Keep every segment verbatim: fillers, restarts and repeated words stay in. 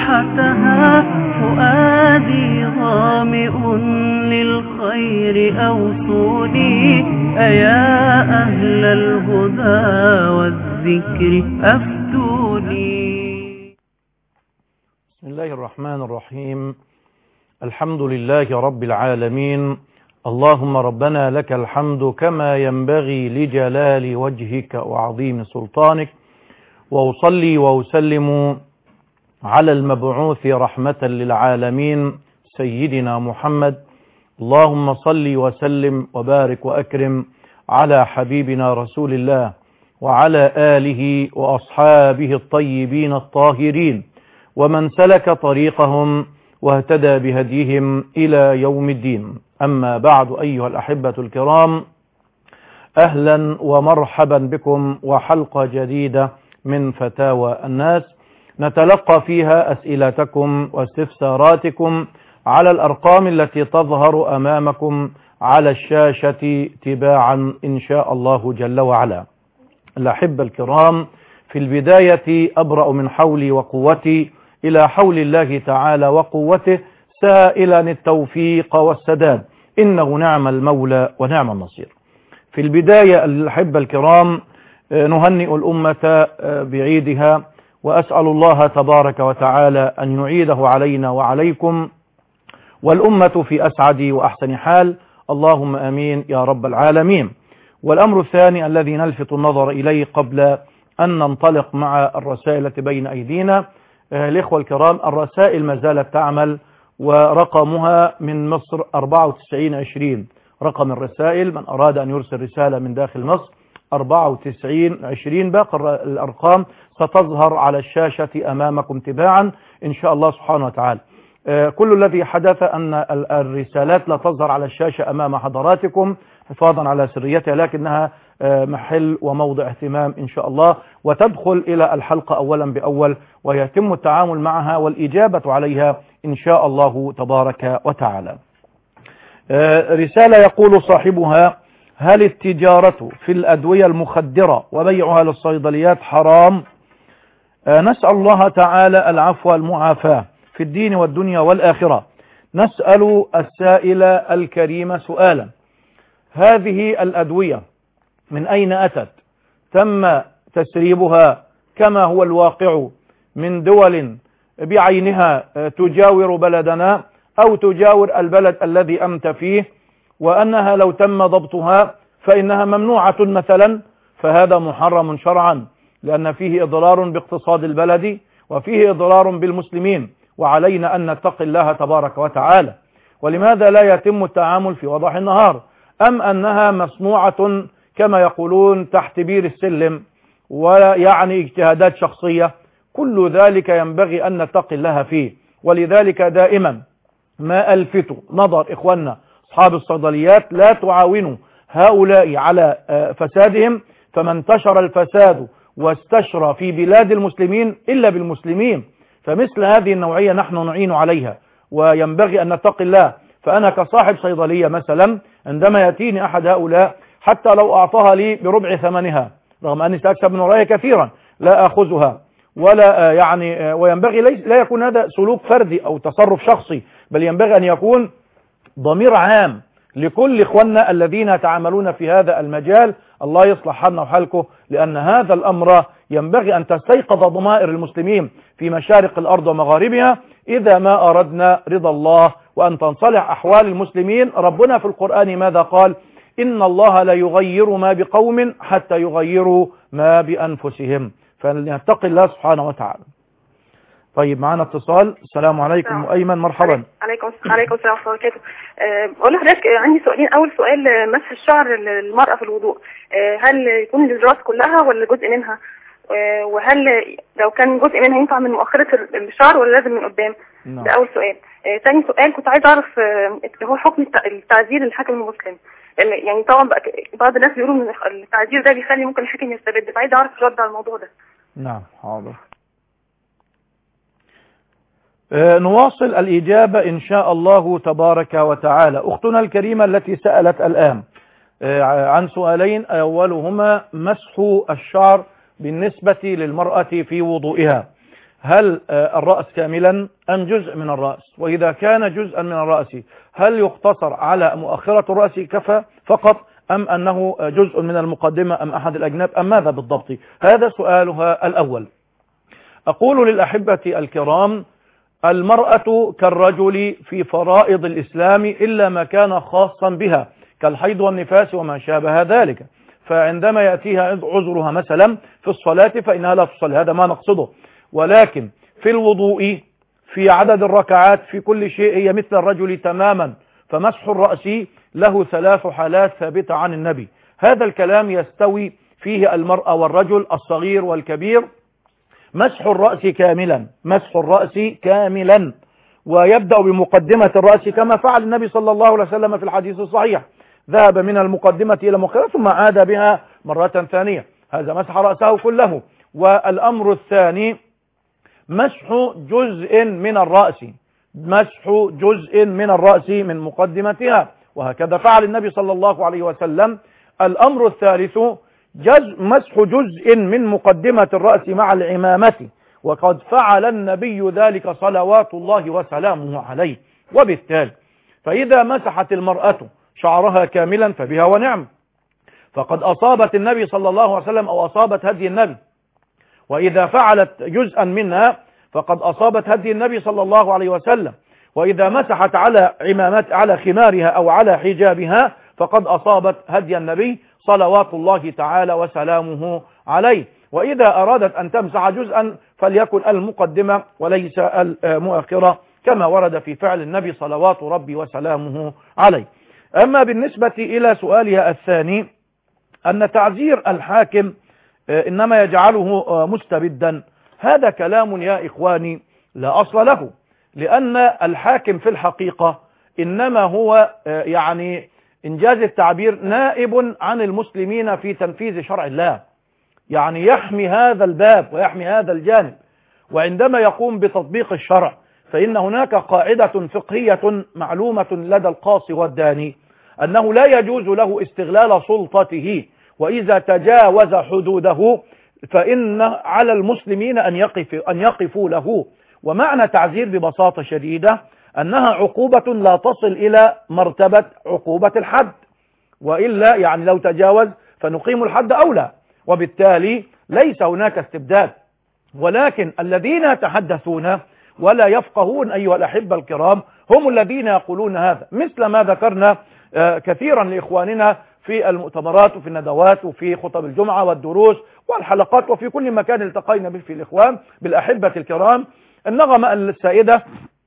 رائحتها فؤادي ظامئ للخير أوصوني أيا أهل الهدى والذكر أفتوني. بسم الله الرحمن الرحيم. الحمد لله رب العالمين. اللهم ربنا لك الحمد كما ينبغي لجلال وجهك وعظيم سلطانك، وأصلي وأسلم على المبعوث رحمة للعالمين سيدنا محمد. اللهم صل وسلم وبارك وأكرم على حبيبنا رسول الله وعلى آله وأصحابه الطيبين الطاهرين ومن سلك طريقهم واهتدى بهديهم إلى يوم الدين. أما بعد، أيها الأحبة الكرام، أهلا ومرحبا بكم وحلقة جديدة من فتاوى الناس نتلقى فيها أسئلتكم واستفساراتكم على الأرقام التي تظهر أمامكم على الشاشة تباعا إن شاء الله جل وعلا. الأحبة الكرام، في البداية أبرأ من حولي وقوتي إلى حول الله تعالى وقوته، سائلا التوفيق والسداد، إنه نعم المولى ونعم النصير. في البداية الأحبة الكرام، نهنئ الأمة بعيدها، وأسأل الله تبارك وتعالى أن يعيده علينا وعليكم والأمة في أسعد وأحسن حال، اللهم آمين يا رب العالمين. والأمر الثاني الذي نلفت النظر إليه قبل أن ننطلق مع الرسائل التي بين أيدينا، الإخوة الكرام، الرسائل ما زالت تعمل، ورقمها من مصر أربعة وتسعين عشرين، رقم الرسائل من أراد أن يرسل رسالة من داخل مصر أربعة وتسعين عشرين. باقي الأرقام ستظهر على الشاشة أمامكم تباعا إن شاء الله سبحانه وتعالى. كل الذي حدث أن الرسالات لا تظهر على الشاشة أمام حضراتكم حفاظا على سريتها، لكنها محل وموضع اهتمام إن شاء الله، وتدخل إلى الحلقة أولا بأول، ويتم التعامل معها والإجابة عليها إن شاء الله تبارك وتعالى. رسالة يقول صاحبها: هل التجارة في الأدوية المخدرة وبيعها للصيدليات حرام؟ نسأل الله تعالى العفو والمعافاة في الدين والدنيا والآخرة. نسأل السائل الكريم سؤالا: هذه الأدوية من أين أتت؟ تم تسريبها كما هو الواقع من دول بعينها تجاور بلدنا أو تجاور البلد الذي أنت فيه، وأنها لو تم ضبطها فإنها ممنوعة مثلا، فهذا محرم شرعا، لأن فيه إضرار باقتصاد البلد وفيه إضرار بالمسلمين، وعلينا أن نتقي الله تبارك وتعالى. ولماذا لا يتم التعامل في وضح النهار؟ أم أنها مصنوعة كما يقولون تحت بير السلم ويعني اجتهادات شخصية؟ كل ذلك ينبغي أن نتقي الله فيه. ولذلك دائما ما ألفت نظر إخواننا أصحاب الصيدليات: لا تعاونوا هؤلاء على فسادهم، فما انتشر الفساد واستشرى في بلاد المسلمين إلا بالمسلمين. فمثل هذه النوعية نحن نعين عليها، وينبغي أن نتقي الله. فأنا كصاحب صيدلية مثلا، عندما يأتيني أحد هؤلاء حتى لو أعطاها لي بربع ثمنها، رغم أني سأكسب من وراءها كثيرا، لا أخذها ولا يعني. وينبغي لا يكون هذا سلوك فردي أو تصرف شخصي، بل ينبغي أن يكون ضمير عام لكل إخواننا الذين يتعاملون في هذا المجال. الله يصلح حالنا وحالكم، لأن هذا الأمر ينبغي أن تستيقظ ضمائر المسلمين في مشارق الأرض ومغاربها إذا ما أردنا رضا الله وأن تنصلح أحوال المسلمين. ربنا في القرآن ماذا قال؟ إن الله لا يغير ما بقوم حتى يغيروا ما بأنفسهم. فلنتقي الله سبحانه وتعالى. طيب، معنا اتصال. السلام عليكم أيمن، مرحبا. عليكم عليكم السلام ورحمة الله وبركاته. بقول لحضرتك عندي سؤالين. أول سؤال: مسح الشعر للمرأة في الوضوء، هل يكون للراس كلها ولا جزء منها؟ وهل لو كان جزء منها ينفع من مؤخرة الشعر ولا لازم من قدام؟ ده أول سؤال. ثاني سؤال كنت عايز أعرف هو حكم التعزير للحاكم المسلم. يعني طبعا بعض الناس بيقولوا ان التعزير ده بيخلي ممكن الحاكم يستبد، فعايز أعرف رد على الموضوع ده. نعم، حاضر. آه نواصل الإجابة إن شاء الله تبارك وتعالى. أختنا الكريمة التي سألت الآن آه عن سؤالين، أولهما مسح الشعر بالنسبة للمرأة في وضوئها. هل الرأس كاملا أم جزء من الرأس؟ وإذا كان جزءا من الرأس هل يقتصر على مؤخرة الرأس كفى فقط، أم أنه جزء من المقدمة أم أحد الأجناب، أم ماذا بالضبط؟ هذا سؤالها الأول. أقول للأحبة الكرام: المرأة كالرجل في فرائض الإسلام إلا ما كان خاصا بها كالحيض والنفاس وما شابه ذلك، فعندما يأتيها عذرها مثلا في الصلاة فإنها لا تصلي، هذا ما نقصده. ولكن في الوضوء، في عدد الركعات، في كل شيء هي مثل الرجل تماما. فمسح الرأس له ثلاث حالات ثابتة عن النبي. هذا الكلام يستوي فيه المرأة والرجل، الصغير والكبير. مسح الرأس كاملا، مسح الرأس كاملا، ويبدأ بمقدمة الرأس كما فعل النبي صلى الله عليه وسلم في الحديث الصحيح، ذهب من المقدمة إلى مؤخرة ثم عاد بها مرة ثانية، هذا مسح رأسه كله. والأمر الثاني مسح جزء من الرأس، مسح جزء من الرأس من مقدمتها، وهكذا فعل النبي صلى الله عليه وسلم. الأمر الثالث جزء مسح جزء من مقدمة الرأس مع العمامة، وقد فعل النبي ذلك صلوات الله وسلامه عليه. وبالتالي فإذا مسحت المرأة شعرها كاملا فبها ونعم، فقد أصابت النبي صلى الله عليه وسلم أو أصابت هدي النبي. وإذا فعلت جزءا منها فقد أصابت هدي النبي صلى الله عليه وسلم. وإذا مسحت على عمامات على خمارها أو على حجابها فقد أصابت هدي النبي صلوات الله تعالى وسلامه عليه. وإذا أرادت أن تمسح جزءا فليكن المقدمة وليس المؤخرة كما ورد في فعل النبي صلوات ربي وسلامه عليه. أما بالنسبة إلى سؤالها الثاني أن تعزير الحاكم إنما يجعله مستبدا، هذا كلام يا إخواني لا أصل له، لأن الحاكم في الحقيقة إنما هو يعني إنجاز التعبير نائب عن المسلمين في تنفيذ شرع الله، يعني يحمي هذا الباب ويحمي هذا الجانب. وعندما يقوم بتطبيق الشرع فإن هناك قاعدة فقهية معلومة لدى القاصي والداني أنه لا يجوز له استغلال سلطته، وإذا تجاوز حدوده فإن على المسلمين أن يقف أن يقفوا له. ومعنى تعزير ببساطة شديدة أنها عقوبة لا تصل إلى مرتبة عقوبة الحد، وإلا يعني لو تجاوز فنقيم الحد أولى، وبالتالي ليس هناك استبداد. ولكن الذين يتحدثون ولا يفقهون أيها الأحبة الكرام هم الذين يقولون هذا، مثل ما ذكرنا كثيرا لإخواننا في المؤتمرات وفي الندوات وفي خطب الجمعة والدروس والحلقات وفي كل مكان التقينا به في الإخوان بالأحبة الكرام. النغمة السائدة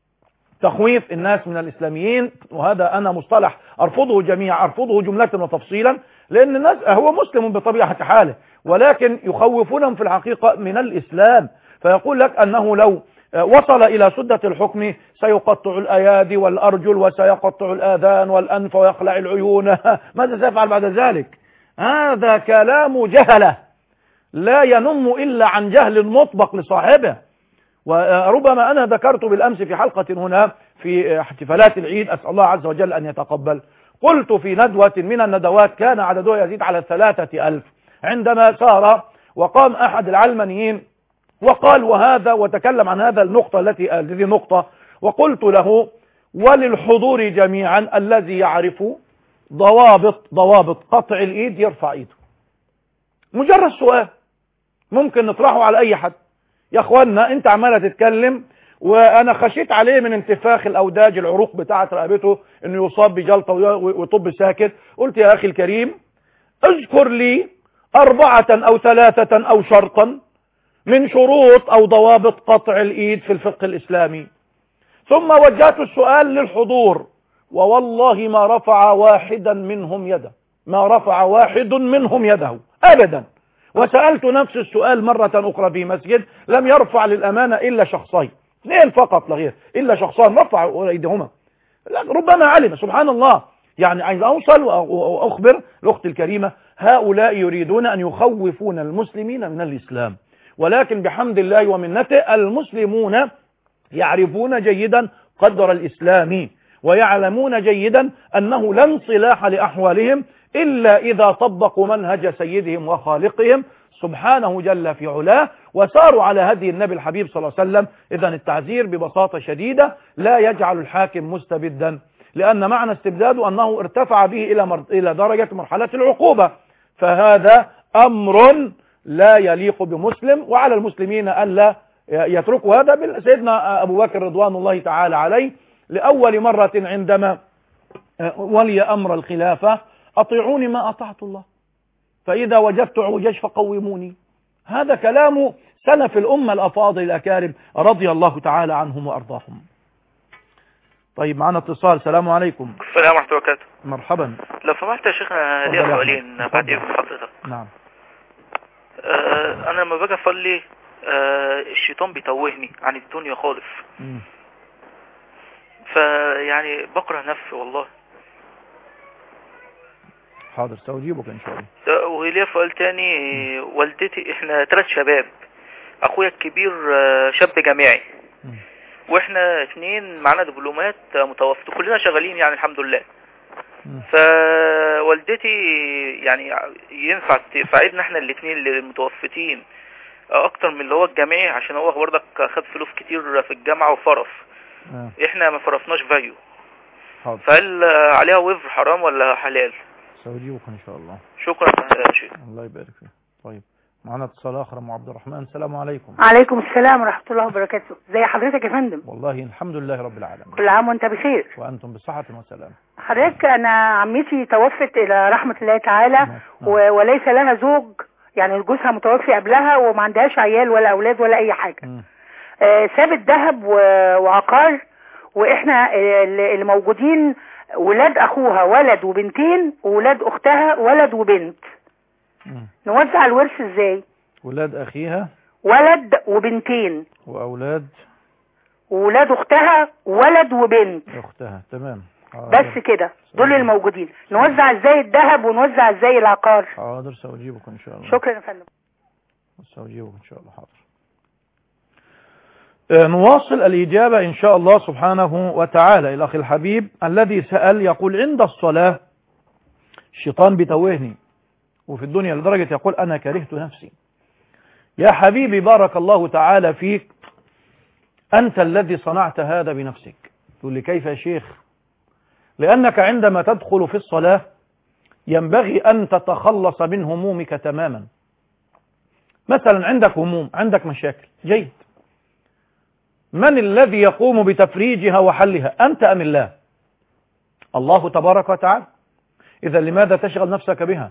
تخويف الناس من الإسلاميين، وهذا أنا مصطلح أرفضه جميعا، أرفضه جملة وتفصيلا، لأن الناس هو مسلم بطبيعة حاله ولكن يخوفونهم في الحقيقة من الإسلام. فيقول لك أنه لو وصل إلى سدة الحكم سيقطع الأيادي والأرجل وسيقطع الآذان والأنف ويخلع العيون، ماذا سيفعل بعد ذلك؟ هذا كلام جهلة لا ينم إلا عن جهل مطبق لصاحبه. وربما أنا ذكرت بالأمس في حلقة هنا في احتفالات العيد، أسأل الله عز وجل أن يتقبل، قلت في ندوة من الندوات كان عددها يزيد على ثلاثة ألف، عندما سار وقام أحد العلمانيين وقال وهذا وتكلم عن هذا النقطة التي هذه نقطة، وقلت له وللحضور جميعا الذي يعرف ضوابط ضوابط قطع الإيد يرفع إيده. مجرد سؤال ممكن نطرحه على أي حد. يا أخوانا أنت عمالة تتكلم وأنا خشيت عليه من انتفاخ الأوداج العروق بتاعة رقبته إنه يصاب بجلطة ويطب ساكت. قلت يا أخي الكريم اذكر لي أربعة أو ثلاثة أو شرطا من شروط أو ضوابط قطع الإيد في الفقه الإسلامي. ثم وجهت السؤال للحضور ووالله ما رفع واحدا منهم يده، ما رفع واحد منهم يده أبدا. وسألت نفس السؤال مرة أخرى في مسجد لم يرفع للأمانة إلا شخصين، اثنين فقط لا غير، إلا شخصان رفعوا أيديهما. ربما علم سبحان الله. يعني عايز أوصل وأخبر الأخت الكريمة هؤلاء يريدون أن يخوفون المسلمين من الإسلام، ولكن بحمد الله ومنته المسلمون يعرفون جيدا قدر الإسلام ويعلمون جيدا أنه لا انصلاح لأحوالهم إلا إذا طبقوا منهج سيدهم وخالقهم سبحانه جل في علاه، وساروا على هدي النبي الحبيب صلى الله عليه وسلم. إذن التعزير ببساطة شديدة لا يجعل الحاكم مستبدا، لأن معنى استبداده أنه ارتفع به إلى مر... إلى درجة مرحلة العقوبة، فهذا أمر لا يليق بمسلم، وعلى المسلمين ألا يتركوا هذا. سيدنا أبو بكر رضوان الله تعالى عليه لأول مرة عندما ولي أمر الخلافة: أطيعوني ما أطعت الله، فإذا وجدت عوجاج فقوموني. هذا كلام سلف الأمة الأفاضل الأكارم رضي الله تعالى عنهم وأرضاهم. طيب معنا اتصال. السلام عليكم. السلام ورحمة الله وبركاته. مرحبا. لو سمحت يا شيخنا ليا سؤالين بعد إذن حضرتك. نعم. آه أنا لما باجي أصلي آه الشيطان بيتوهني عن الدنيا خالص. م. فيعني بكره نفسي والله. حاضر سأجيبك إن شاء الله. وليا سؤال تاني. والدتي، إحنا ثلاث شباب، أخويا الكبير شاب جامعي، م. وإحنا اثنين معنا دبلومات متوسطة، كلنا شغالين يعني الحمد لله. م. فوالدتي يعني ينفع تساعدنا إحنا الاثنين المتوسطين أكتر من اللي هو الجامعي، عشان هو برضك خد فلوس كتير في الجامعة وفرف. م. إحنا ما فرفناش فاليو. فهل عليها وزر حرام ولا حلال؟ سأجيبك إن شاء الله. شكرا يا شيخ. الله يبارك فيك. طيب معنا اتصال آخر مع عبد الرحمن. السلام عليكم. عليكم السلام ورحمة الله وبركاته. زي حضرتك يا فندم؟ والله الحمد لله رب العالمين. كل عام وانت بخير. وأنتم بصحة وسلام. حضرتك أنا عمتي توفت إلى رحمة الله تعالى. نعم. و... وليس لها زوج، يعني جوزها متوفي قبلها وما عندهاش عيال ولا أولاد ولا أي حاجة. آه سابت ذهب و... وعقار، وإحنا اللي موجودين ولاد أخوها ولد وبنتين، وولاد أختها ولد وبنت. مم. نوزع الورث ازاي؟ ولاد أخيها ولد وبنتين، وأولاد وولاد أختها ولد وبنت أختها. تمام. بس كده دول الموجودين. نوزع ازاي الذهب ونوزع ازاي العقار؟ حاضر سأجيبك إن شاء الله. شكرا يا فندم. سأجيبك إن شاء الله. حاضر. نواصل الإجابة إن شاء الله سبحانه وتعالى. الأخ الحبيب الذي سأل يقول: عند الصلاة الشيطان بيتوهني وفي الدنيا لدرجة يقول أنا كرهت نفسي. يا حبيبي بارك الله تعالى فيك، أنت الذي صنعت هذا بنفسك. تقول لي كيف يا شيخ؟ لأنك عندما تدخل في الصلاة ينبغي أن تتخلص من همومك تماما. مثلا عندك هموم، عندك مشاكل، جيد، من الذي يقوم بتفريجها وحلها؟ أنت أم الله؟ الله تبارك وتعالى. إذا لماذا تشغل نفسك بها؟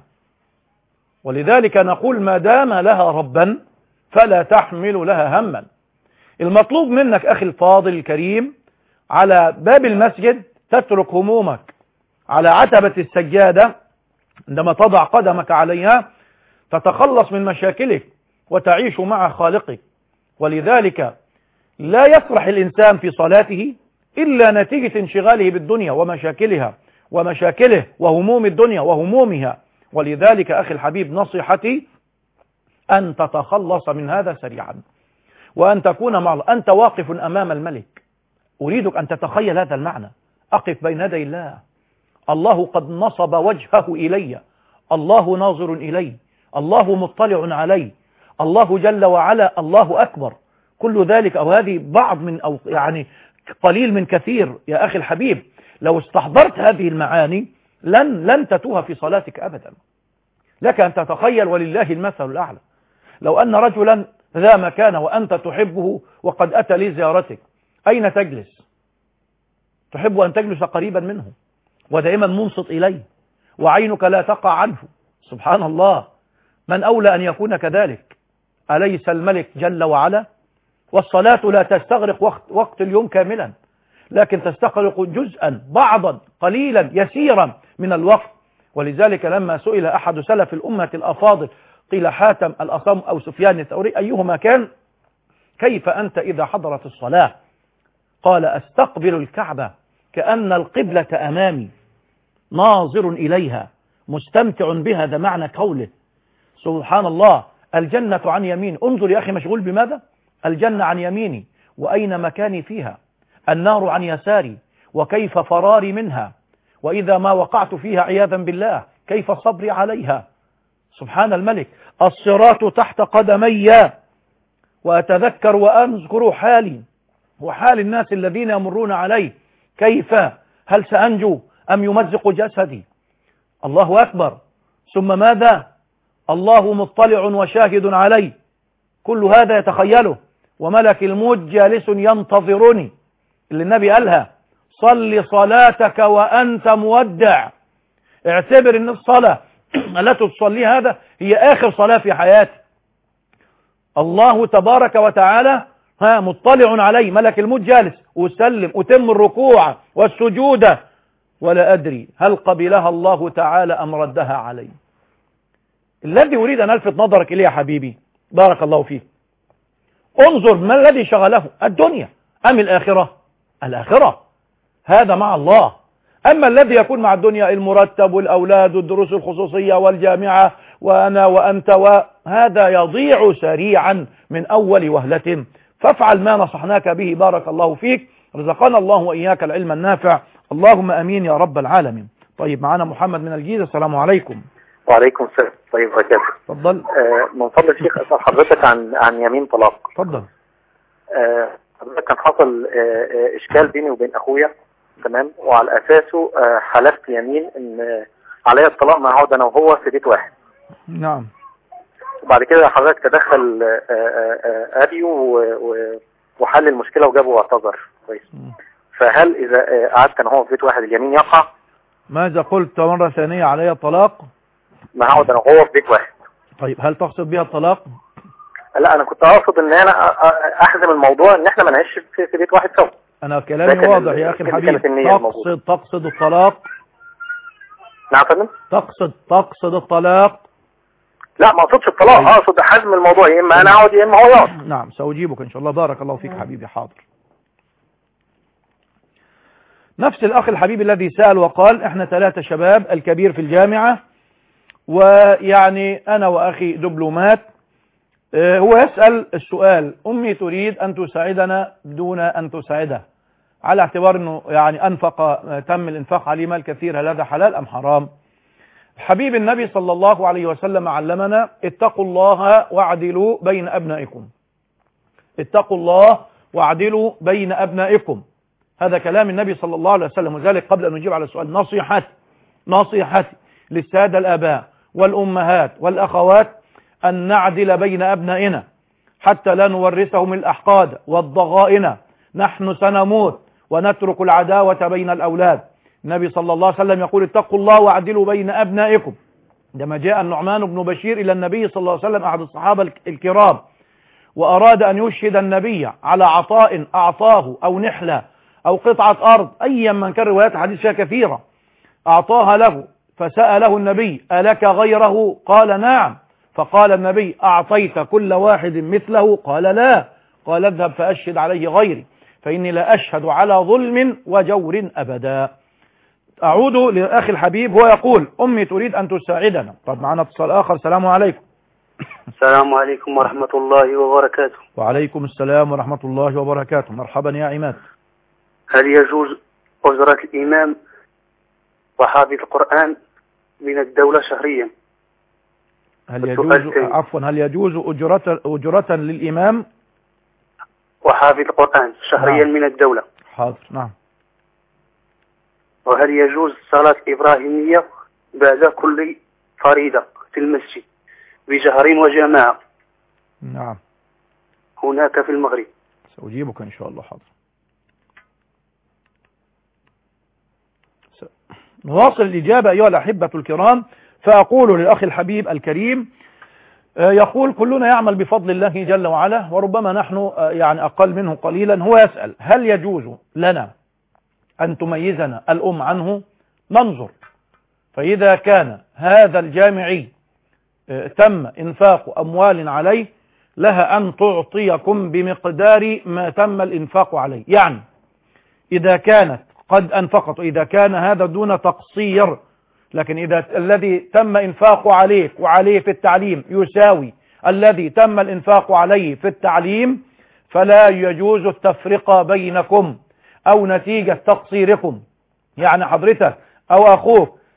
ولذلك نقول ما دام لها ربا فلا تحمل لها هما. المطلوب منك أخي الفاضل الكريم على باب المسجد تترك همومك على عتبة السجادة، عندما تضع قدمك عليها تتخلص من مشاكلك وتعيش مع خالقك. ولذلك لا يفرح الإنسان في صلاته إلا نتيجة انشغاله بالدنيا ومشاكلها ومشاكله وهموم الدنيا وهمومها. ولذلك أخي الحبيب نصيحتي أن تتخلص من هذا سريعا، وأن تكون مع الله. أنت واقف أمام الملك، أريدك أن تتخيل هذا المعنى. أقف بين يدي الله، الله قد نصب وجهه إلي، الله ناظر إلي، الله مطلع علي، الله جل وعلا، الله أكبر. كل ذلك أو هذه بعض من أو يعني قليل من كثير يا أخي الحبيب. لو استحضرت هذه المعاني لن لن تتوه في صلاتك أبدا. لك أن تتخيل ولله المثل الأعلى، لو أن رجلا ذا مكان وأنت تحبه وقد أتى لزيارتك، أين تجلس؟ تحب أن تجلس قريبا منه ودائما منصت إليه وعينك لا تقع عنه. سبحان الله، من أولى أن يكون كذلك؟ أليس الملك جل وعلا؟ والصلاة لا تستغرق وقت, وقت اليوم كاملا، لكن تستغرق جزءا بعضا قليلا يسيرا من الوقت. ولذلك لما سئل أحد سلف الأمة الأفاضل قيل حاتم الأصم أو سفيان الثوري أيهما كان، كيف أنت إذا حضرت الصلاة؟ قال أستقبل الكعبة كأن القبلة أمامي ناظر إليها مستمتع بها. هذا معنى قوله. سبحان الله، الجنة عن يمين. انظر يا أخي مشغول بماذا؟ الجنة عن يميني وأين مكاني فيها، النار عن يساري وكيف فراري منها، وإذا ما وقعت فيها عياذا بالله كيف صبري عليها. سبحان الملك. الصراط تحت قدمي، وأتذكر وأذكر حالي وحال الناس الذين يمرون عليه، كيف هل سأنجو أم يمزق جسدي؟ الله أكبر. ثم ماذا؟ الله مطلع وشاهد علي. كل هذا يتخيله، وملك الموت جالس ينتظرني، اللي النبي قالها: صل صلاتك وأنت مودع. اعتبر ان الصلاة التي تصلي هذا هي آخر صلاة في حياتي. الله تبارك وتعالى ها مطلع علي، ملك الموت جالس، أسلم أتم الركوع والسجود، ولا أدري هل قبلها الله تعالى أم ردها علي. الذي أريد أن ألفت نظرك إليه يا حبيبي بارك الله فيك، انظر ما الذي شغله، الدنيا أم الآخرة؟ الآخرة، هذا مع الله. أما الذي يكون مع الدنيا المرتب والأولاد والدروس الخصوصية والجامعة وأنا وأنت، وهذا يضيع سريعا من أول وهلة. فافعل ما نصحناك به بارك الله فيك، رزقنا الله وإياك العلم النافع، اللهم أمين يا رب العالمين. طيب معنا محمد من الجيزة، السلام عليكم. وعليكم السلام. طيب وبركاته. تفضل. آه من فضل الشيخ أسأل حضرتك عن عن يمين طلاق. تفضل. آه حضرتك كان حصل آه آه إشكال بيني وبين أخويا، تمام، وعلى أساسه آه حلفت يمين إن آه عليا الطلاق ما اقعد أنا وهو في بيت واحد. نعم. وبعد كده حضرتك تدخل آه آه أبي وحل المشكلة وجابه واعتذر. كويس. فهل إذا آه قعدت أنا وهو في بيت واحد اليمين يقع؟ ماذا قلت مرة ثانية؟ علي الطلاق؟ ما هقعد أنا وهو في بيت واحد. طيب هل تقصد بها الطلاق؟ لا أنا كنت أقصد إن أنا أحزم الموضوع إن إحنا ما نعيش في بيت واحد سوا. أنا كلامي واضح يا أخي الحبيب. تقصد تقصد الطلاق؟ نعم فندم. تقصد تقصد الطلاق؟ لا ما أقصدش الطلاق، أقصد حزم الموضوع، يا إما أنا أقعد يا إما هو يقعد. نعم سأجيبك إن شاء الله. بارك الله فيك حبيبي. حاضر. نفس الأخ الحبيب الذي سأل وقال إحنا ثلاثة شباب، الكبير في الجامعة، ويعني أنا وأخي دبلومات. هو يسأل السؤال: أمي تريد أن تساعدنا دون أن تساعده، على اعتبار أنه يعني أنفق تم الإنفاق عليه مال كثير، هل هذا حلال أم حرام؟ حبيب النبي صلى الله عليه وسلم علمنا: اتقوا الله واعدلوا بين أبنائكم. اتقوا الله واعدلوا بين أبنائكم، هذا كلام النبي صلى الله عليه وسلم. وذلك قبل أن نجيب على السؤال نصيحتي نصيحتي للسادة الآباء والأمهات والأخوات أن نعدل بين أبنائنا حتى لا نورثهم الأحقاد والضغائن. نحن سنموت ونترك العداوة بين الأولاد. النبي صلى الله عليه وسلم يقول: اتقوا الله واعدلوا بين أبنائكم. عندما جاء النعمان بن بشير إلى النبي صلى الله عليه وسلم أحد الصحابة الكرام، وأراد أن يشهد النبي على عطاء أعطاه أو نحلة أو قطعة أرض، أيا من كان، روايات الحديث فيها كثيرة، أعطاها له، فسأله النبي: ألك غيره؟ قال: نعم. فقال النبي: أعطيت كل واحد مثله؟ قال: لا. قال: اذهب فأشهد عليه غيري، فإني لا أشهد على ظلم وجور أبدا. أعود لأخي الحبيب، هو يقول: أمي تريد أن تساعدنا. طب معنا اتصال آخر. السلام عليكم. السلام عليكم ورحمة الله وبركاته. وعليكم السلام ورحمة الله وبركاته. مرحبا يا عماد. هل يجوز أجرة الإمام وحافظ القرآن من الدولة شهريا؟ هل يجوز عفوا هل يجوز أجرة أجرة للإمام وحافظ القرآن شهريا نعم. من الدولة؟ حاضر. نعم. وهل يجوز صلاة إبراهيمية بعد كل فريضة في المسجد بجهر وجماعة؟ نعم. هناك في المغرب. سأجيبك إن شاء الله. حاضر. نواصل الإجابة أيها الأحبة الكرام. فأقول للأخ الحبيب الكريم، يقول: كلنا يعمل بفضل الله جل وعلا، وربما نحن يعني أقل منه قليلا. هو يسأل: هل يجوز لنا أن تميزنا الأم عنه؟ ننظر، فإذا كان هذا الجامعي تم إنفاق أموال عليه، لها أن تعطيكم بمقدار ما تم الإنفاق عليه. يعني إذا كانت قد أنفقت، إذا كان هذا دون تقصير، لكن إذا الذي تم إنفاق عليك وعليه في التعليم يساوي الذي تم الإنفاق عليه في التعليم، فلا يجوز التفرقة بينكم أو نتيجة تقصيركم. يعني حضرتك أو أخوك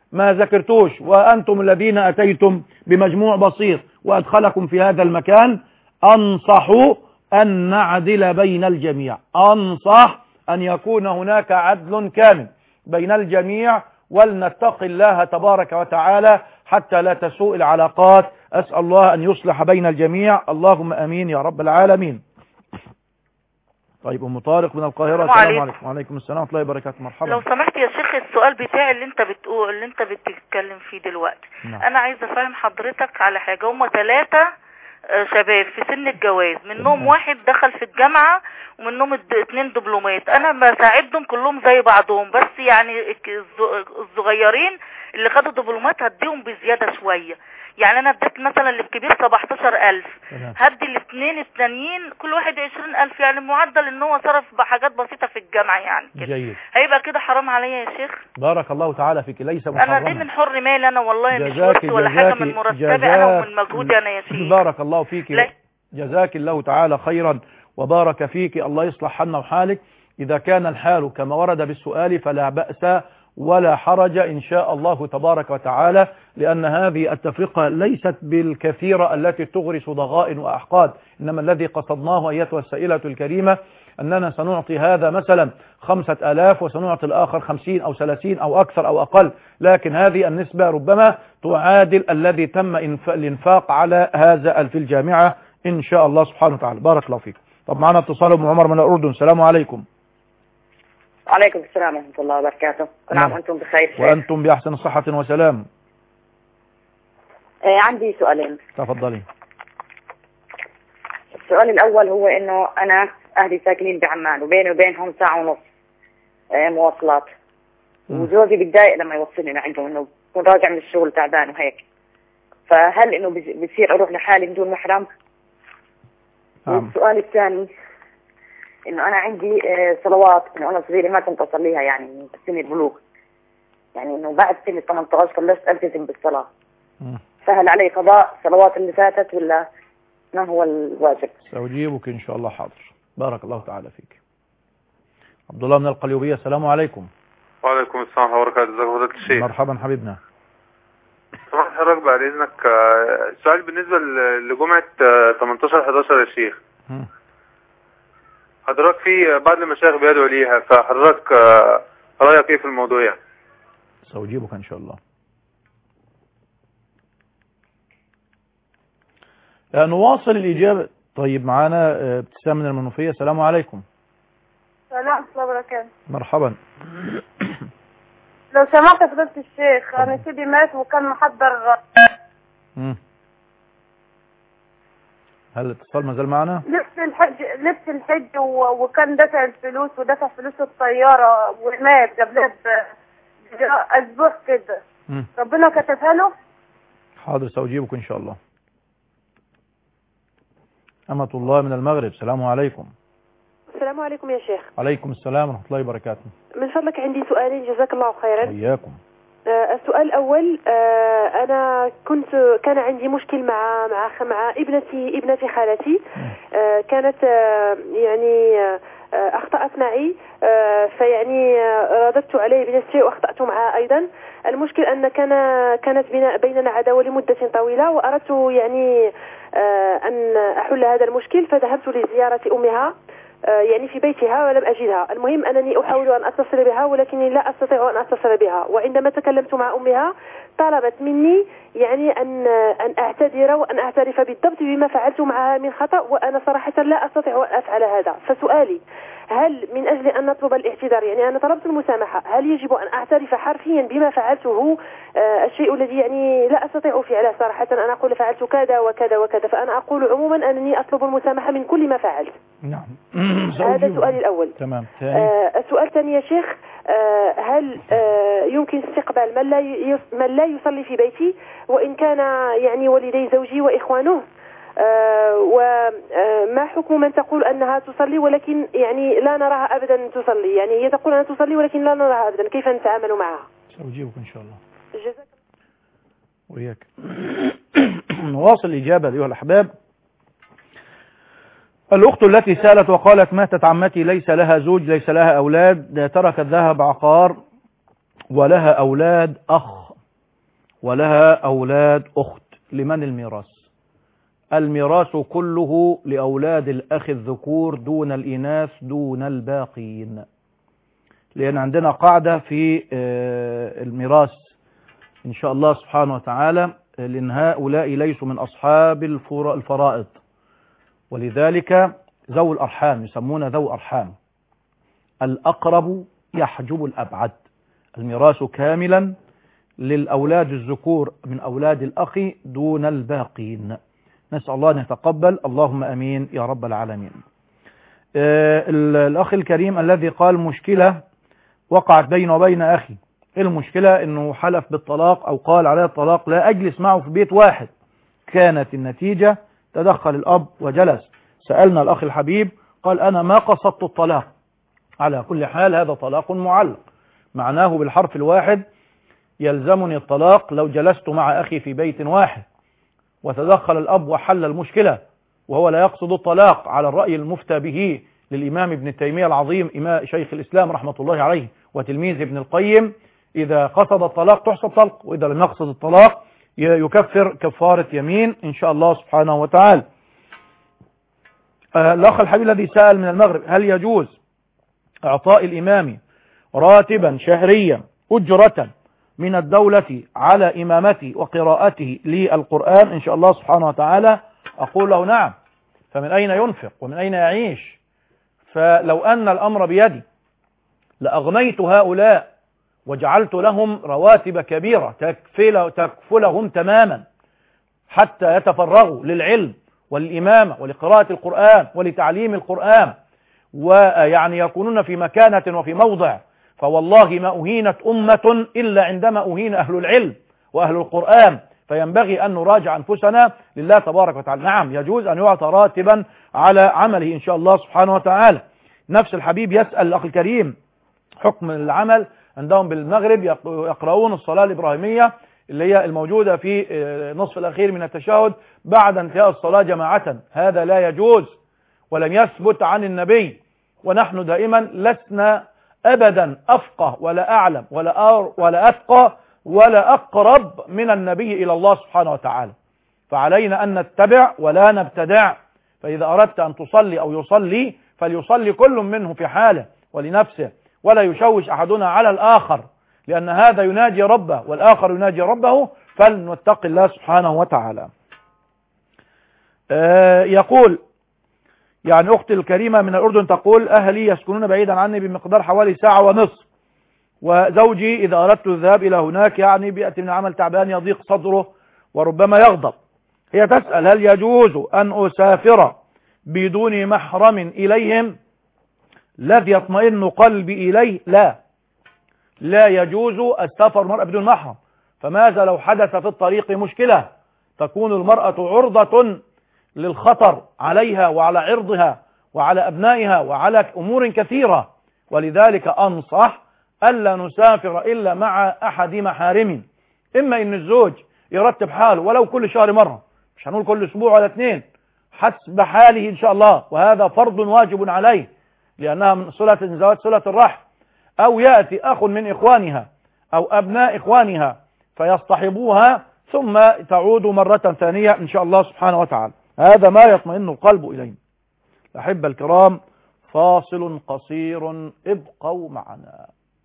ما ذكرتوش وأنتم الذين أتيتم بمجموع بسيط وأدخلكم في هذا المكان، أنصح أن نعدل بين الجميع، أنصح أن يكون هناك عدل كامل بين الجميع، ولنتقي الله تبارك وتعالى حتى لا تسوء العلاقات. أسأل الله أن يصلح بين الجميع، اللهم أمين يا رب العالمين. طيب أم طارق من القاهرة. السلام عليكم. عليكم وعليكم السلام ورحمة الله وبركاته. مرحبا. لو سمحت يا شيخ، السؤال بتاعي اللي انت بتقول اللي انت بتتكلم فيه دلوقتي، نعم. انا عايزه افهم حضرتك على حاجه. هم ثلاثه شباب في سن الجواز، منهم واحد دخل في الجامعه ومنهم اتنين دبلومات. انا بساعدهم كلهم زي بعضهم، بس يعني الصغيرين اللي خدوا دبلومات هديهم بزياده شويه. يعني انا اديت مثلا للكبير سبعتاشر ألف، هدي الاثنين الثانيين كل واحد عشرين ألف، يعني معدل ان هو صرف بحاجات بسيطه في الجامعه يعني كده. جيد. هيبقى كده حرام عليا يا شيخ؟ بارك الله تعالى فيك. ليس محرما. انا دي من حر مالي انا والله، مش ورث ولا حاجه، من مرتبي انا ومن مجهودي انا يا شيخ. بارك الله فيك. جزاك الله تعالى خيرا وبارك فيك. الله يصلح حالنا وحالك. اذا كان الحال كما ورد بالسؤال فلا بأس ولا حرج إن شاء الله تبارك وتعالى، لأن هذه التفرقة ليست بالكثيرة التي تغرس ضغائن وأحقاد، إنما الذي قصدناه أيتها السائلة الكريمة أننا سنعطي هذا مثلا خمسة آلاف وسنعطي الآخر خمسين أو ثلاثين أو أكثر أو أقل، لكن هذه النسبة ربما تعادل الذي تم الانفاق على هذا في الجامعة إن شاء الله سبحانه وتعالى. بارك الله فيك. طب معنا اتصال أم عمر من الأردن. السلام عليكم. وعليكم السلام ورحمة الله وبركاته. كل عام وأنتم بخير. وأنتم بأحسن صحة وسلام. آه عندي سؤالين. تفضلي. السؤال الأول هو إنه أنا أهلي ساكنين بعمان وبيني وبينهم ساعة ونص آه مواصلات، وزوجي بتضايق لما يوصلني لعندهم، إنه بكون راجع من الشغل تعبان وهيك، فهل إنه بصير أروح لحالي بدون محرم؟ نعم. والسؤال الثاني إنه أنا عندي صلوات من أنا صغيرة ما كنت أصليها، يعني من سن البلوغ، يعني إنه بعد سن ثمانية عشر بلشت ألتزم بالصلاة، فهل علي قضاء صلوات اللي فاتت ولا ما هو الواجب؟ سأجيبك إن شاء الله. حاضر. بارك الله تعالى فيك. عبد الله من القليوبية. السلام عليكم. وعليكم السلام ورحمة الله وبركاته. ازيك فضيلة الشيخ؟ مرحبا حبيبنا. سمحت حضرتك بعد إذنك سؤال بالنسبة لجمعة تمنتاشر حداشر يا شيخ. م. حضرتك في بعض المشايخ بيدعوا ليها، فحضرتك رأيك ايه في الموضوع يعني؟ سأجيبك ان شاء الله. نواصل الإجابة. طيب معانا ابتسام من المنوفية. السلام عليكم. السلام ورحمة الله وبركاته. مرحبا. لو سمحت فضيلة الشيخ، انا سيدي مات وكان محضر. امم هل الاتصال ما زال معنا؟ لبس الحج لبس الحج وكان دفع الفلوس ودفع فلوس الطيارة ومات قبلها بأسبوع كده. ربنا كتبها له. حاضر سأجيبك إن شاء الله. أمة الله من المغرب. السلام عليكم. السلام عليكم يا شيخ. عليكم السلام ورحمة الله وبركاته. من فضلك عندي سؤالين جزاك الله خيرا. إياكم. آه السؤال الأول، آه أنا كنت كان عندي مشكل مع مع مع ابنتي ابنتي خالتي. آه كانت آه يعني آه أخطأت معي، آه فيعني آه رددت عليه بنفس الشيء وأخطأت معها أيضا. المشكل أن كان كانت بيننا عداوة لمدة طويلة، وأردت يعني آه أن أحل هذا المشكل، فذهبت لزيارة أمها يعني في بيتها ولم أجدها. المهم أنني أحاول أن أتصل بها ولكني لا أستطيع أن أتصل بها، وعندما تكلمت مع أمها طلبت مني يعني أن أن أعتذر وأن أعترف بالضبط بما فعلت معها من خطأ، وأنا صراحة لا أستطيع أن أفعل هذا. فسؤالي، هل من أجل أن نطلب الاعتذار، يعني أنا طلبت المسامحة، هل يجب أن أعترف حرفيا بما فعلته؟ آه الشيء الذي يعني لا أستطيع فعله صراحة، أنا أقول فعلت كذا وكذا وكذا، فأنا أقول عموما أنني أطلب المسامحة من كل ما فعلت. نعم. هذا سؤالي الأول. تمام. آه السؤال الثاني يا شيخ، آه هل آه يمكن استقبال من لا من لا يصلي في بيتي وإن كان يعني والدي زوجي وإخوانه؟ آه وما حكم من تقول أنها تصلي ولكن يعني لا نراها أبدا تصلي، يعني هي تقول أنها تصلي ولكن لا نراها أبدا، كيف نتعامل معها؟ سأجيبك إن شاء الله. جزاك وإياك. نواصل الإجابة أيها الأحباب. الأخت التي سألت وقالت ماتت عمتي ليس لها زوج ليس لها أولاد، تركت ذهب عقار ولها أولاد أخ ولها أولاد أخت. لمن الميراث؟ الميراث كله لأولاد الأخ الذكور دون الإناث دون الباقين، لأن عندنا قاعدة في الميراث إن شاء الله سبحانه وتعالى، لأن هؤلاء ليسوا من أصحاب الفرائض، ولذلك ذو الأرحام يسمون ذو أرحام، الأقرب يحجب الأبعد. الميراث كاملا للأولاد الذكور من أولاد الأخ دون الباقين. نسأل الله أن يتقبل، اللهم أمين يا رب العالمين. آه الأخ الكريم الذي قال مشكلة وقعت بينه وبين أخي، المشكلة أنه حلف بالطلاق أو قال عليه الطلاق، لا أجلس معه في بيت واحد. كانت النتيجة تدخل الأب وجلس. سألنا الأخ الحبيب قال أنا ما قصدت الطلاق. على كل حال هذا طلاق معلق، معناه بالحرف الواحد يلزمني الطلاق لو جلست مع أخي في بيت واحد وتدخل الأب وحل المشكلة، وهو لا يقصد الطلاق على الرأي المفتى به للإمام ابن تيمية العظيم إمام شيخ الإسلام رحمة الله عليه وتلميذ ابن القيم. إذا قصد الطلاق تحسب طلق، وإذا لم يقصد الطلاق يكفر كفارة يمين إن شاء الله سبحانه وتعالى. آه الأخ الحبيب الذي سأل من المغرب، هل يجوز إعطاء الإمام راتبا شهريا أجرة من الدولة على إمامته وقراءته للقرآن إن شاء الله سبحانه وتعالى؟ أقول له نعم، فمن أين ينفق ومن أين يعيش؟ فلو أن الأمر بيدي لأغنيت هؤلاء وجعلت لهم رواتب كبيرة تكفل تكفلهم تماما حتى يتفرغوا للعلم والإمامة ولقراءة القرآن ولتعليم القرآن، ويعني يكونون في مكانة وفي موضع. فوالله ما أهينت أمة إلا عندما أهين أهل العلم وأهل القرآن، فينبغي أن نراجع أنفسنا لله تبارك وتعالى. نعم يجوز أن يعطى راتبا على عمله إن شاء الله سبحانه وتعالى. نفس الحبيب يسأل الأخ الكريم حكم العمل عندهم بالمغرب، يقرؤون الصلاة الإبراهيمية اللي هي الموجودة في نصف الأخير من التشهد بعد انتهاء الصلاة جماعة. هذا لا يجوز ولم يثبت عن النبي، ونحن دائما لسنا أبدا أفقه ولا أعلم ولا ولا أتقى ولا أقرب من النبي إلى الله سبحانه وتعالى، فعلينا أن نتبع ولا نبتدع. فإذا أردت أن تصلي أو يصلي فليصلي كل منه في حاله ولنفسه، ولا يشوش أحدنا على الآخر، لأن هذا يناجي ربه والآخر يناجي ربه، فلنتق الله سبحانه وتعالى. آه يقول يعني أختي الكريمة من الأردن تقول أهلي يسكنون بعيدا عني بمقدار حوالي ساعة ونصف، وزوجي إذا أردت الذهاب إلى هناك يعني بيأتي من عمل تعبان يضيق صدره وربما يغضب. هي تسأل هل يجوز أن أسافر بدون محرم إليهم الذي يطمئن قلبي إليه؟ لا لا يجوز السفر المرأة بدون محرم. فماذا لو حدث في الطريق مشكلة؟ تكون المرأة عرضة للخطر عليها وعلى عرضها وعلى أبنائها وعلى أمور كثيرة، ولذلك أنصح ألا نسافر إلا مع أحد محارم. إما إن الزوج يرتب حاله ولو كل شهر مرة، مش هنقول كل أسبوع ولا اثنين، حسب حاله إن شاء الله، وهذا فرض واجب عليه لأنها من صلة الزواج صلة الرحم. أو يأتي أخ من إخوانها أو أبناء إخوانها فيصطحبوها ثم تعود مرة ثانية إن شاء الله سبحانه وتعالى. هذا ما يطمئن القلب إليه. أحب الكرام فاصل قصير، ابقوا معنا.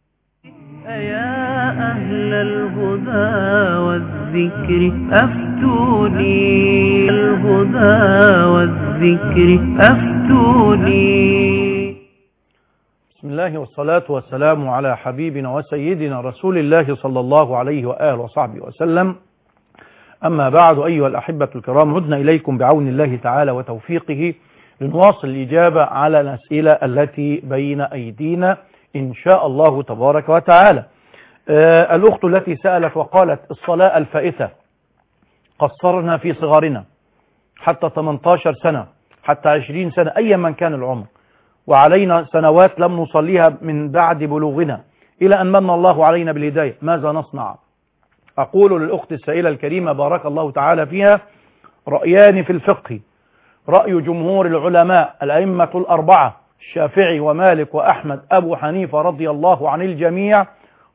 يا أهل الهدى والذكر أفتوني، الهدى والذكر أفتوني. بسم الله والصلاة والسلام على حبيبنا وسيدنا رسول الله صلى الله عليه وآله وصحبه وسلم. أما بعد أيها الأحبة الكرام، عدنا إليكم بعون الله تعالى وتوفيقه لنواصل الإجابة على الأسئلة التي بين أيدينا إن شاء الله تبارك وتعالى. آه الأخت التي سألت وقالت الصلاة الفائتة قصرنا في صغارنا حتى ثمانية عشر سنة حتى عشرين سنة أيا من كان العمر، وعلينا سنوات لم نصليها من بعد بلوغنا إلى أن من الله علينا بالهداية، ماذا نصنع؟ أقول للأخت السائلة الكريمة بارك الله تعالى فيها رأيان في الفقه. رأي جمهور العلماء الأئمة الأربعة الشافعي ومالك وأحمد أبو حنيفة رضي الله عن الجميع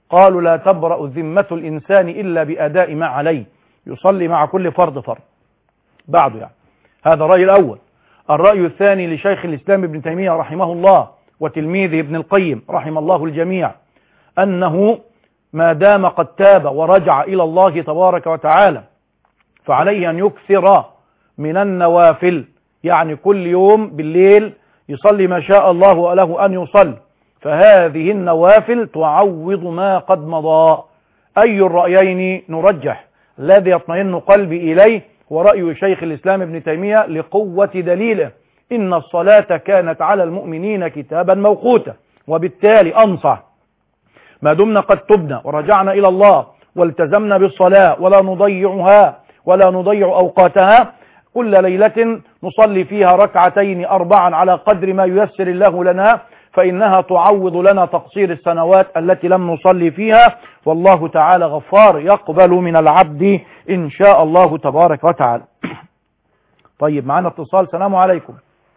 قالوا لا تبرأ ذمة الإنسان إلا بأداء ما عليه، يصلي مع كل فرض فرض بعده يعني. هذا الرأي الأول. الرأي الثاني لشيخ الإسلام ابن تيمية رحمه الله وتلميذه ابن القيم رحم الله الجميع، أنه ما دام قد تاب ورجع إلى الله تبارك وتعالى فعليه أن يكثر من النوافل، يعني كل يوم بالليل يصلي ما شاء الله له أن يصلي، فهذه النوافل تعوض ما قد مضى. أي الرأيين نرجح؟ الذي يطمئن قلبي إليه ورأي شيخ الإسلام ابن تيمية لقوة دليله، إن الصلاة كانت على المؤمنين كتابا موقوتا، وبالتالي أنصح ما دمنا قد تبنا ورجعنا إلى الله والتزمنا بالصلاة ولا نضيعها ولا نضيع أوقاتها، كل ليلة نصلي فيها ركعتين أربعا على قدر ما ييسر الله لنا، فإنها تعوض لنا تقصير السنوات التي لم نصلي فيها، والله تعالى غفار يقبل من العبد إن شاء الله تبارك وتعالى. طيب معنا اتصال. السلام عليكم.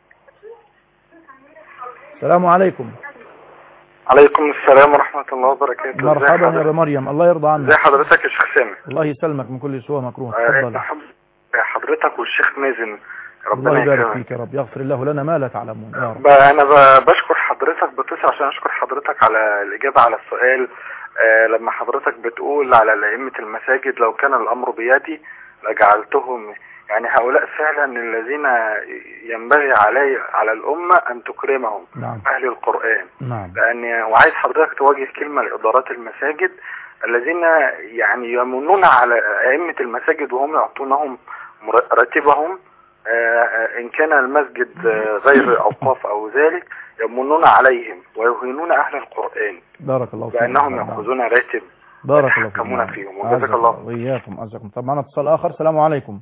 السلام عليكم. عليكم السلام ورحمة الله وبركاته. مرحبا يا أبا مريم، الله يرضى عنك. ازي حضرتك يا شيخ سامي؟ الله يسلمك من كل سوء مكروه. اتفضل. آه حضرتك والشيخ مازن، ربنا الله يبارك يكرمك. فيك يا رب، يغفر الله لنا ما لا تعلمون يا رب. انا بشكر حضرتك بتصل عشان اشكر حضرتك على الاجابة على السؤال. آه لما حضرتك بتقول على ائمة المساجد لو كان الامر بيدي لجعلتهم، يعني هؤلاء فعلا الذين ينبغي علي على الامة ان تكرمهم. نعم. اهل القرآن. نعم. لان وعايز حضرتك توجه كلمة لادارات المساجد الذين يعني يمنون على ائمة المساجد وهم يعطونهم راتبهم، إن كان المسجد غير أوقاف أو ذلك، يمنون عليهم ويهينون أهل القرآن. بارك الله فيك. بأنهم يأخذون راتب بارك الله يحكمون فيهم. وجزاك الله. وإياكم أعزكم. طب معنا اتصال آخر. السلام عليكم.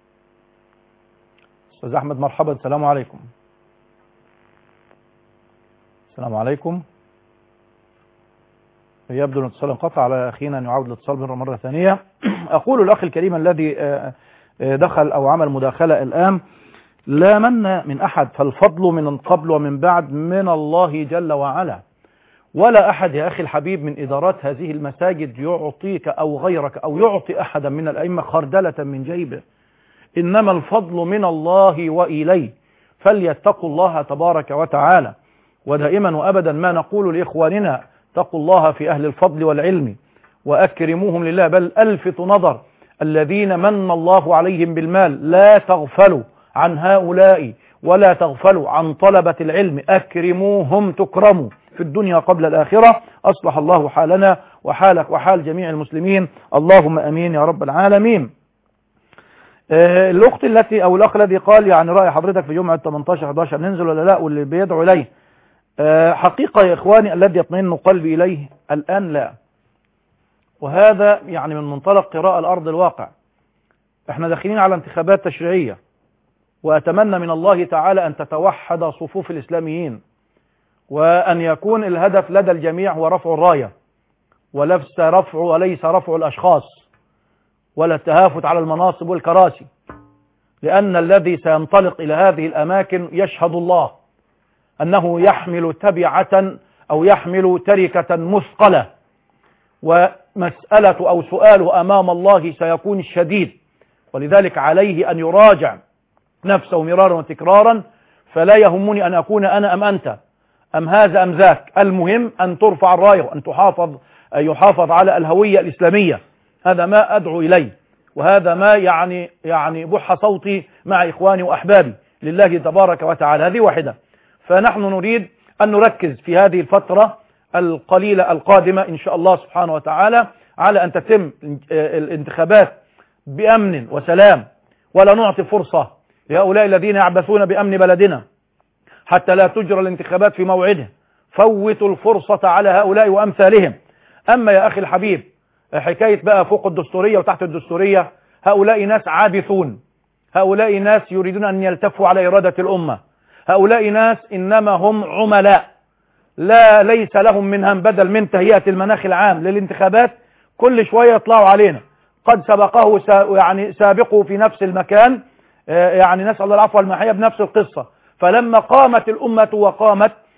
أستاذ أحمد مرحبا. السلام عليكم. السلام عليكم. يبدو أن الاتصال انقطع، على أخينا أن يعود الاتصال مرة ثانية. أقول الأخ الكريم الذي دخل أو عمل مداخلة الآن: لا من من أحد، فالفضل من قبل ومن بعد من الله جل وعلا، ولا أحد يا أخي الحبيب من إدارات هذه المساجد يعطيك أو غيرك أو يعطي أحدا من الأئمة خردلة من جيبه، إنما الفضل من الله وإليه، فليتقوا الله تبارك وتعالى. ودائما وأبدا ما نقول لإخواننا: اتقوا الله في أهل الفضل والعلم وأكرموهم لله، بل ألفت نظر الذين من الله عليهم بالمال، لا تغفلوا عن هؤلاء ولا تغفلوا عن طلبة العلم، أكرموهم تكرموا في الدنيا قبل الآخرة. أصلح الله حالنا وحالك وحال جميع المسلمين، اللهم أمين يا رب العالمين. آه الأخت التي أو الأخ الذي قال يعني رأي حضرتك في جمعة ثمانية عشر إحدى عشر ننزل ولا لا، واللي بيدعو إليه، آه حقيقة يا إخواني الذي يطمئن قلبي إليه الآن لا، وهذا يعني من منطلق قراءة الأرض الواقع. احنا داخلين على انتخابات تشريعية، وأتمنى من الله تعالى أن تتوحد صفوف الإسلاميين، وأن يكون الهدف لدى الجميع هو رفع الراية، وليس رفع وليس رفع الأشخاص ولا التهافت على المناصب والكراسي، لأن الذي سينطلق إلى هذه الأماكن يشهد الله أنه يحمل تبعة أو يحمل تركة مثقلة، ومسألة أو سؤاله أمام الله سيكون شديد، ولذلك عليه أن يراجع نفسه مرارا وتكرارا. فلا يهمني أن أكون أنا أم أنت أم هذا أم ذاك، المهم أن ترفع الراية وأن تحافظ يحافظ على الهوية الإسلامية. هذا ما أدعو إليه، وهذا ما يعني يعني بح صوتي مع إخواني وأحبابي لله تبارك وتعالى. هذه واحدة. فنحن نريد أن نركز في هذه الفترة القليلة القادمة إن شاء الله سبحانه وتعالى على أن تتم الانتخابات بأمن وسلام، ولا نعطي فرصة لهؤلاء الذين يعبثون بأمن بلدنا حتى لا تجرى الانتخابات في موعده. فوتوا الفرصة على هؤلاء وأمثالهم. أما يا أخي الحبيب حكاية بقى فوق الدستورية وتحت الدستورية، هؤلاء ناس عابثون، هؤلاء ناس يريدون أن يلتفوا على إرادة الأمة، هؤلاء ناس إنما هم عملاء، لا ليس لهم من هم بدل من تهيئة المناخ العام للانتخابات. كل شوية يطلعوا علينا، قد سبقه يعني سابقوا في نفس المكان، يعني نسأل الله العفو والمعافية بنفس القصة. فلما قامت الأمة وقامت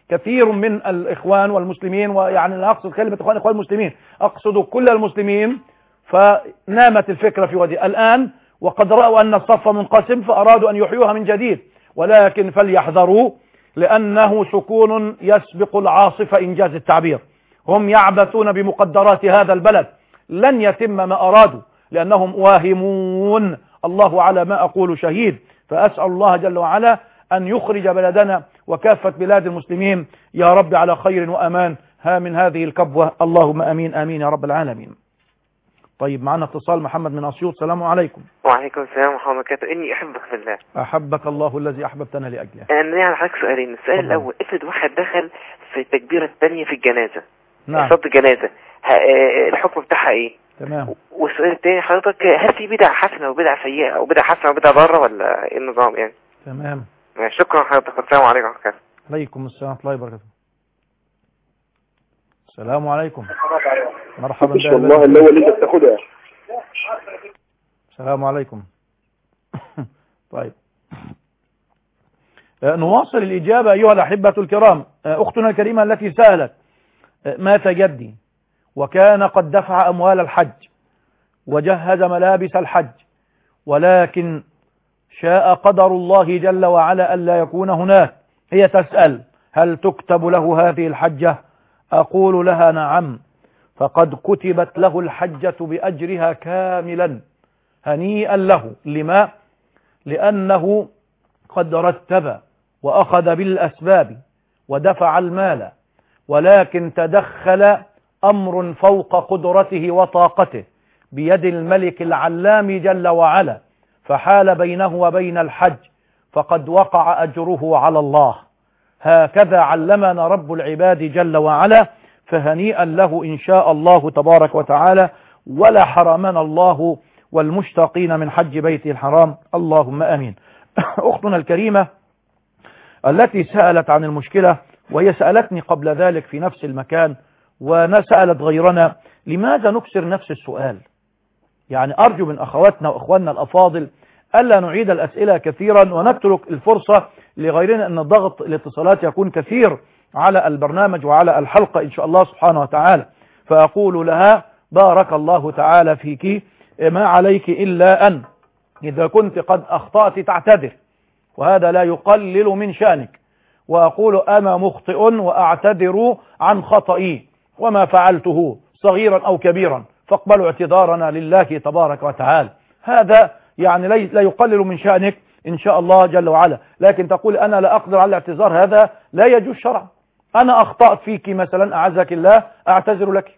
كثير من الإخوان والمسلمين، ويعني لا أقصد كلمة إخوان إخوان المسلمين، أقصد كل المسلمين، فنامت الفكرة في وادي الآن، وقد رأوا أن الصف منقسم فأرادوا أن يحيوها من جديد، ولكن فليحذروا، لأنه سكون يسبق العاصفة إنجاز التعبير. هم يعبثون بمقدرات هذا البلد، لن يتم ما أرادوا، لأنهم واهمون. الله على ما أقول شهيد. فأسأل الله جل وعلا أن يخرج بلدنا وكافة بلاد المسلمين يا رب على خير وأمان ها من هذه الكبوة، اللهم أمين آمين يا رب العالمين. طيب معنا اتصال، محمد من أسيوط. السلام عليكم. وعليكم السلام ورحمة الله وبركاته. إني أحبك في الله. أحبك الله الذي أحببتنا لأجله. أنا يعني حضرتك سؤالين. السؤال طبعا. الأول، افرض واحد دخل في التكبيرة الثانية في الجنازة، نعم، صلاة الجنازة، الحكم بتاعها إيه؟ تمام. والسؤال الثاني حضرتك، هل في بدعة حسنة وبدعة سيئة أو بدعة حسنة وبدعة ضارة ولا إيه النظام يعني؟ تمام. شكرا حضرتك، السلام عليكم ورحمة الله. عليكم السلام ورحمة الله وبركاته. السلام عليكم. مرحبا بك. والله اللي اللي انت بتاخدها. السلام عليكم. طيب نواصل الإجابة أيها الأحبة الكرام. أختنا الكريمة التي سألت، مات جدي وكان قد دفع أموال الحج وجهز ملابس الحج، ولكن شاء قدر الله جل وعلا ألا يكون هناك. هي تسأل هل تكتب له هذه الحجة؟ أقول لها نعم، فقد كتبت له الحجة بأجرها كاملا، هنيئا له. لما؟ لأنه قد رتب وأخذ بالأسباب ودفع المال، ولكن تدخل أمر فوق قدرته وطاقته بيد الملك العلام جل وعلا، فحال بينه وبين الحج، فقد وقع أجره على الله. هكذا علمنا رب العباد جل وعلا، فهنيئا له إن شاء الله تبارك وتعالى، ولا حرمنا الله والمشتاقين من حج بيته الحرام، اللهم آمين. أختنا الكريمة التي سألت عن المشكلة، وهي سألتني قبل ذلك في نفس المكان ونسألت غيرنا، لماذا نكسر نفس السؤال؟ يعني أرجو من أخواتنا وأخواننا الأفاضل ألا نعيد الأسئلة كثيرا ونترك الفرصة لغيرنا، أن ضغط الاتصالات يكون كثير على البرنامج وعلى الحلقة إن شاء الله سبحانه وتعالى. فأقول لها بارك الله تعالى فيك، ما عليك إلا أن إذا كنت قد أخطأت تعتذر، وهذا لا يقلل من شأنك، وأقول أنا مخطئ وأعتذر عن خطئي وما فعلته صغيرا أو كبيرا، فاقبلوا اعتذارنا لله تبارك وتعالى. هذا يعني لا يقلل من شأنك إن شاء الله جل وعلا. لكن تقول أنا لا أقدر على الاعتذار، هذا لا يجوز شرعا. أنا أخطأت فيك مثلا، أعزك الله، أعتذر لك،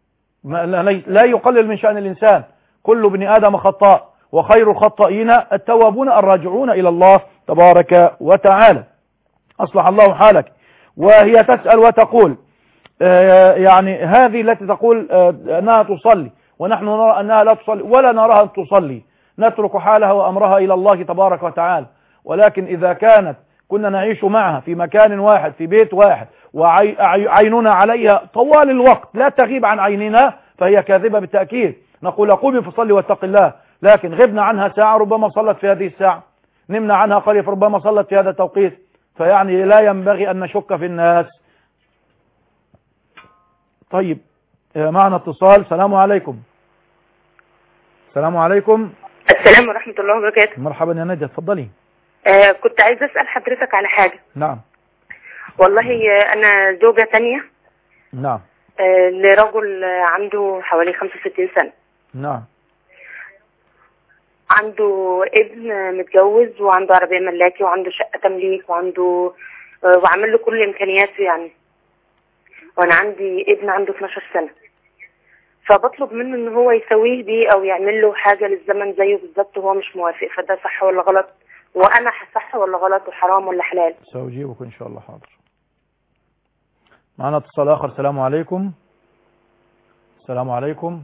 لا يقلل من شأن الإنسان. كل ابن آدم خطاء، وخير الخطائين التوابون الراجعون إلى الله تبارك وتعالى. أصلح الله حالك. وهي تسأل وتقول آه يعني هذه التي تقول آه أنها تصلي، ونحن نرى أنها لا تصلي ولا نراها تصلي، نترك حالها وأمرها إلى الله تبارك وتعالى. ولكن إذا كانت كنا نعيش معها في مكان واحد في بيت واحد وعيننا عليها طوال الوقت لا تغيب عن عيننا، فهي كاذبة بالتأكيد. نقول قومي فصلي واتق الله، لكن غبنا عنها ساعة ربما صلت في هذه الساعة، نمنا عنها قليلا ربما صلت في هذا التوقيت، فيعني لا ينبغي أن نشك في الناس. طيب معنا اتصال. السلام عليكم. السلام عليكم. السلام ورحمة الله وبركاته. مرحبا يا نجاة، اتفضلي. آه كنت عايزة أسأل حضرتك على حاجة. نعم. والله أنا زوجة تانية. نعم. آه لرجل عنده حوالي خمسة وستين سنة. نعم. عنده ابن متجوز وعنده عربية ملاكي وعنده شقة تمليك وعنده آه وعمل له كل إمكانياته يعني. وأنا عندي ابن عنده اتناشر سنة، فبطلب منه ان هو يسويه بيه او يعمل له حاجة للزمن زيه بالظبط، وهو مش موافق. فده صح ولا غلط؟ وانا صح ولا غلط؟ وحرام ولا حلال؟ سأجيبك ان شاء الله. حاضر. معنا اتصال اخر. السلام عليكم. السلام عليكم.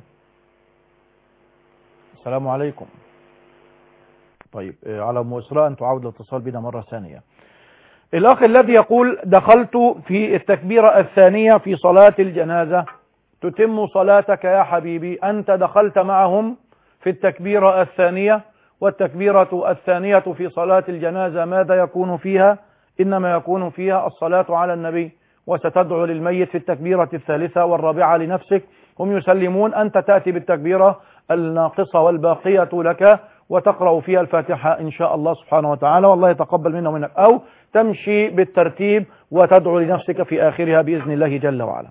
السلام عليكم. طيب على ام اسراء ان تعاود الاتصال بنا مرة ثانية. الاخ الذي يقول دخلت في التكبيرة الثانية في صلاة الجنازة، تتم صلاتك يا حبيبي، أنت دخلت معهم في التكبيرة الثانية، والتكبيرة الثانية في صلاة الجنازة ماذا يكون فيها؟ إنما يكون فيها الصلاة على النبي، وستدعو للميت في التكبيرة الثالثة والرابعة لنفسك. هم يسلمون، أنت تأتي بالتكبيرة الناقصة والباقية لك وتقرأ فيها الفاتحة إن شاء الله سبحانه وتعالى، والله يتقبل منا ومنك، أو تمشي بالترتيب وتدعو لنفسك في آخرها بإذن الله جل وعلا.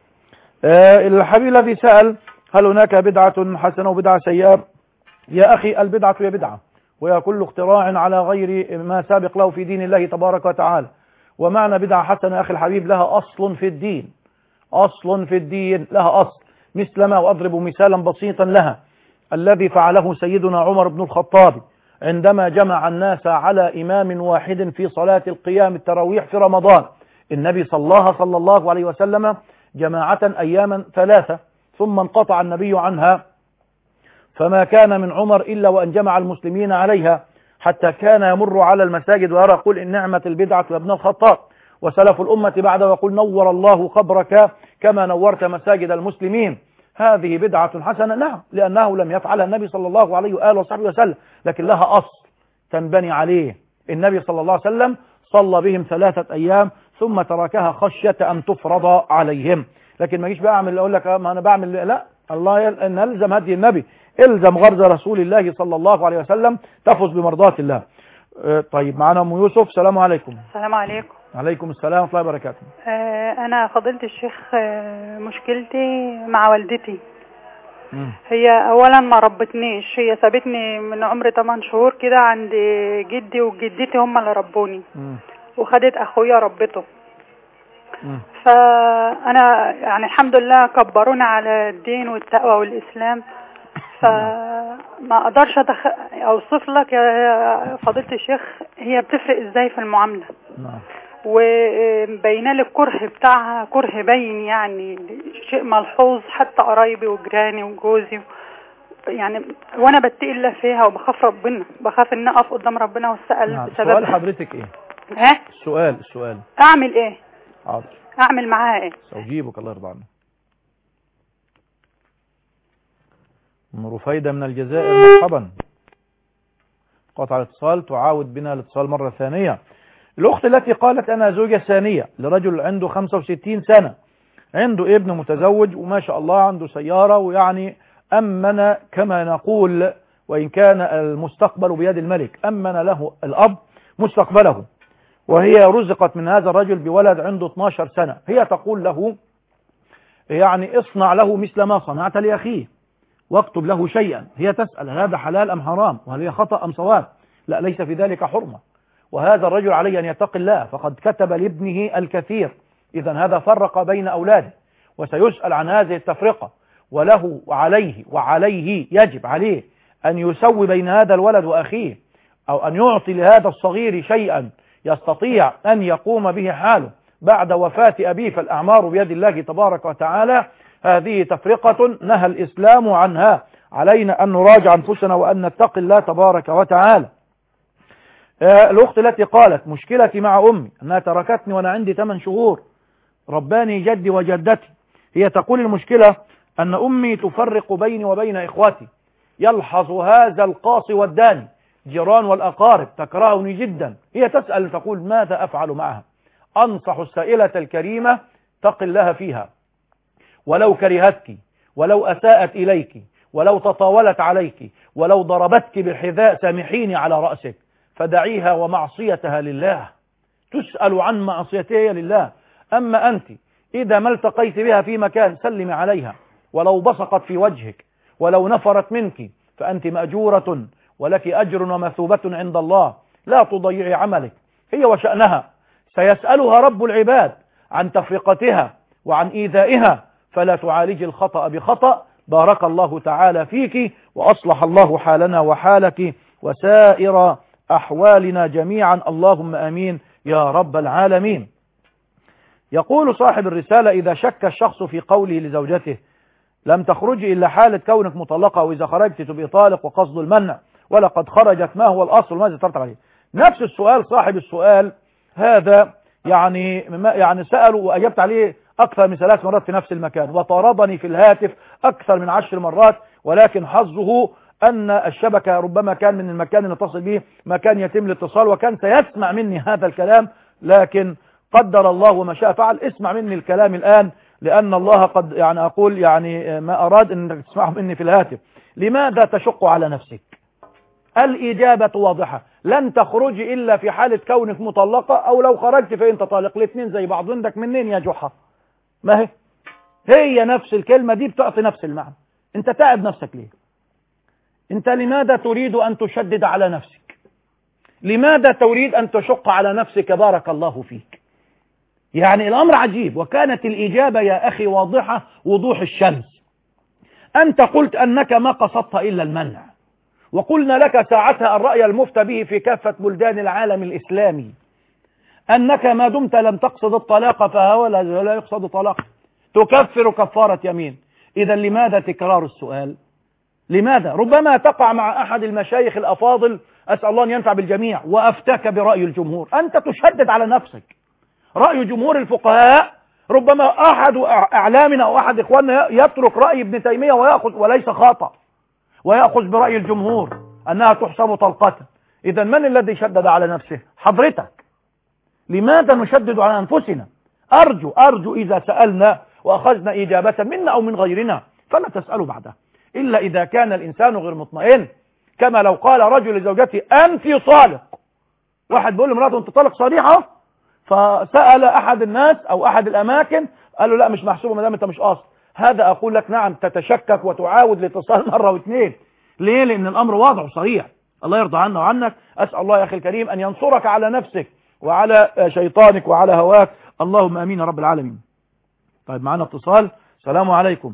أه الحبيب الذي سأل هل هناك بدعة حسنة وبدعة سيئة؟ يا أخي البدعة هي بدعة، وهي كل اختراع على غير ما سابق له في دين الله تبارك وتعالى. ومعنى بدعة حسنة يا أخي الحبيب لها أصل في الدين، أصل في الدين لها أصل، مثلما وأضرب مثالا بسيطا لها الذي فعله سيدنا عمر بن الخطاب عندما جمع الناس على إمام واحد في صلاة القيام التراويح في رمضان. النبي صلى الله, صلى الله عليه وسلم جماعة أياما ثلاثة ثم انقطع النبي عنها، فما كان من عمر إلا وأن جمع المسلمين عليها، حتى كان يمر على المساجد ويرى يقول إن نعمة البدعة يا ابن الخطاب، وسلف الأمة بعد ويقول نور الله قبرك كما نورت مساجد المسلمين. هذه بدعة حسنة، نعم، لأنه لم يفعلها النبي صلى الله عليه وآله وصحبه وسلم، لكن لها أصل تنبني عليه. النبي صلى الله عليه وسلم صلى بهم ثلاثة أيام ثم تركها خشية أن تفرض عليهم. لكن ما جيش بعمل أقول لك ما أنا بعمل، لا، الله أن ألزم هدي النبي، الزم غرز رسول الله صلى الله عليه وسلم تفوز بمرضاة الله. طيب معنا أم يوسف. السلام عليكم. السلام عليكم. عليكم السلام ورحمة الله وبركاته. أنا فضيلة الشيخ مشكلتي مع والدتي. م. هي أولا ما ربتنيش، هي سابتني من عمر ثمانية شهور كده عند جدي وجدتي هم اللي ربوني، م. وخدت أخويا ربته. م. فأنا يعني الحمد لله كبرونا على الدين والتقوى والإسلام، فما أقدرش أتخ... أوصف لك يا فضيلة الشيخ هي بتفرق إزاي في المعاملة. نعم. وبينا لي الكره بتاعها كره باين، يعني شيء ملحوظ، حتى قرايبي وجيراني وجوزي يعني، وانا بتقي الله فيها وبخاف ربنا، بخاف ان اقف قدام ربنا واسال. نعم. بسبب سؤال حضرتك ايه؟ ها السؤال السؤال اعمل ايه؟ حاضر. اعمل معاها ايه؟ سأجيبك الله يرضى عنك. ام رفيدة من الجزائر، مرحبا. قطع الاتصال، تعاود بنا الاتصال مرة ثانية. الأخت التي قالت أنا زوجة ثانية لرجل عنده خمسة وستين سنة، عنده ابن متزوج وما شاء الله عنده سيارة، ويعني أمن كما نقول، وإن كان المستقبل بيد الملك، أمن له الأب مستقبله، وهي رزقت من هذا الرجل بولد عنده اثناشر سنة. هي تقول له يعني اصنع له مثل ما صنعت لأخيه واكتب له شيئا. هي تسأل هذا حلال أم حرام، وهل هي خطأ أم صواب؟ لا، ليس في ذلك حرمة، وهذا الرجل عليه أن يتقي الله، فقد كتب لابنه الكثير، إذا هذا فرق بين أولاده، وسيسأل عن هذه التفرقة، وله وعليه وعليه يجب عليه أن يسوي بين هذا الولد وأخيه، أو أن يعطي لهذا الصغير شيئا يستطيع أن يقوم به حاله بعد وفاة أبيه، فالأعمار بيد الله تبارك وتعالى. هذه تفرقة نهى الإسلام عنها، علينا أن نراجع أنفسنا وأن نتقي الله تبارك وتعالى. الأخت التي قالت مشكلتي مع أمي أنها تركتني وأنا عندي ثمان شهور، رباني جدي وجدتي. هي تقول المشكلة أن أمي تفرق بيني وبين إخواتي، يلحظ هذا القاصي والداني، جيران والأقارب تكرهني جدا. هي تسأل تقول ماذا أفعل معها؟ أنصح السائلة الكريمة تقي الله فيها، ولو كرهتك، ولو أساءت إليك، ولو تطاولت عليك، ولو ضربتك بالحذاء سامحيني على رأسك، فدعيها ومعصيتها لله، تسأل عن معصيتها لله. أما أنت إذا ما التقيت بها في مكان سلم عليها، ولو بصقت في وجهك، ولو نفرت منك، فأنت مأجورة ولك أجر ومثوبة عند الله، لا تضيعي عملك. هي وشأنها، سيسألها رب العباد عن تفرقتها وعن إيذائها، فلا تعالج الخطأ بخطأ. بارك الله تعالى فيك، وأصلح الله حالنا وحالك وسائر أحوالنا جميعا، اللهم أمين يا رب العالمين. يقول صاحب الرسالة إذا شك الشخص في قوله لزوجته لم تخرجي إلا حالة كونك مطلقة، وإذا خرجت تبقى طالق، وقصد المنع، ولقد خرجت، ما هو الأصل ماذا ترتب عليه؟ نفس السؤال صاحب السؤال هذا يعني يعني سأله وأجبت عليه أكثر من ثلاث مرات في نفس المكان، وطاردني في الهاتف أكثر من عشر مرات، ولكن حظه أن الشبكة ربما كان من المكان اللي اتصل به مكان يتم الاتصال، وكان سيسمع مني هذا الكلام لكن قدر الله وما شاء فعل. اسمع مني الكلام الآن، لأن الله قد يعني أقول يعني ما أراد أنك تسمعه مني في الهاتف. لماذا تشق على نفسك؟ الإجابة واضحة، لن تخرجي إلا في حالة كونك مطلقة، أو لو خرجت فأنت طالق. الاثنين زي بعض. عندك منين يا جحا؟ ما هي هي نفس الكلمة دي بتعطي نفس المعنى. أنت تعب نفسك ليه؟ أنت لماذا تريد أن تشدد على نفسك؟ لماذا تريد أن تشق على نفسك؟ بارك الله فيك. يعني الأمر عجيب. وكانت الإجابة يا أخي واضحة وضوح الشمس. أنت قلت أنك ما قصدت إلا المنع، وقلنا لك ساعتها الرأي المفتى به في كافة بلدان العالم الإسلامي، أنك ما دمت لم تقصد الطلاق فهو لا يقصد طلاق، تكفر كفارة يمين. إذا لماذا تكرار السؤال؟ لماذا؟ ربما تقع مع أحد المشايخ الأفاضل، أسأل الله أن ينفع بالجميع، وأفتك برأي الجمهور. أنت تشدد على نفسك. رأي جمهور الفقهاء، ربما أحد أعلامنا أو أحد إخواننا يترك رأي ابن تيمية ويأخذ، وليس خطأ، ويأخذ برأي الجمهور أنها تحسب طلقة. إذا من الذي شدد على نفسه؟ حضرتك. لماذا نشدد على أنفسنا؟ أرجو أرجو إذا سألنا وأخذنا إجابة منا أو من غيرنا فلا تسألوا بعدها، إلا إذا كان الإنسان غير مطمئن. كما لو قال رجل لزوجته أنت طالق، واحد بيقول لمراته أنت طالق صريحة، فسأل أحد الناس أو أحد الأماكن قال له لا مش محسوبة ما دام أنت مش قاصد. هذا أقول لك نعم تتشكك وتعاود الاتصال مرة واثنين. ليه؟ لأن الأمر واضح وصريح. الله يرضى عنا وعنك. أسأل الله يا أخي الكريم أن ينصرك على نفسك وعلى شيطانك وعلى هواك. اللهم آمين يا رب العالمين. طيب معنا اتصال. السلام عليكم.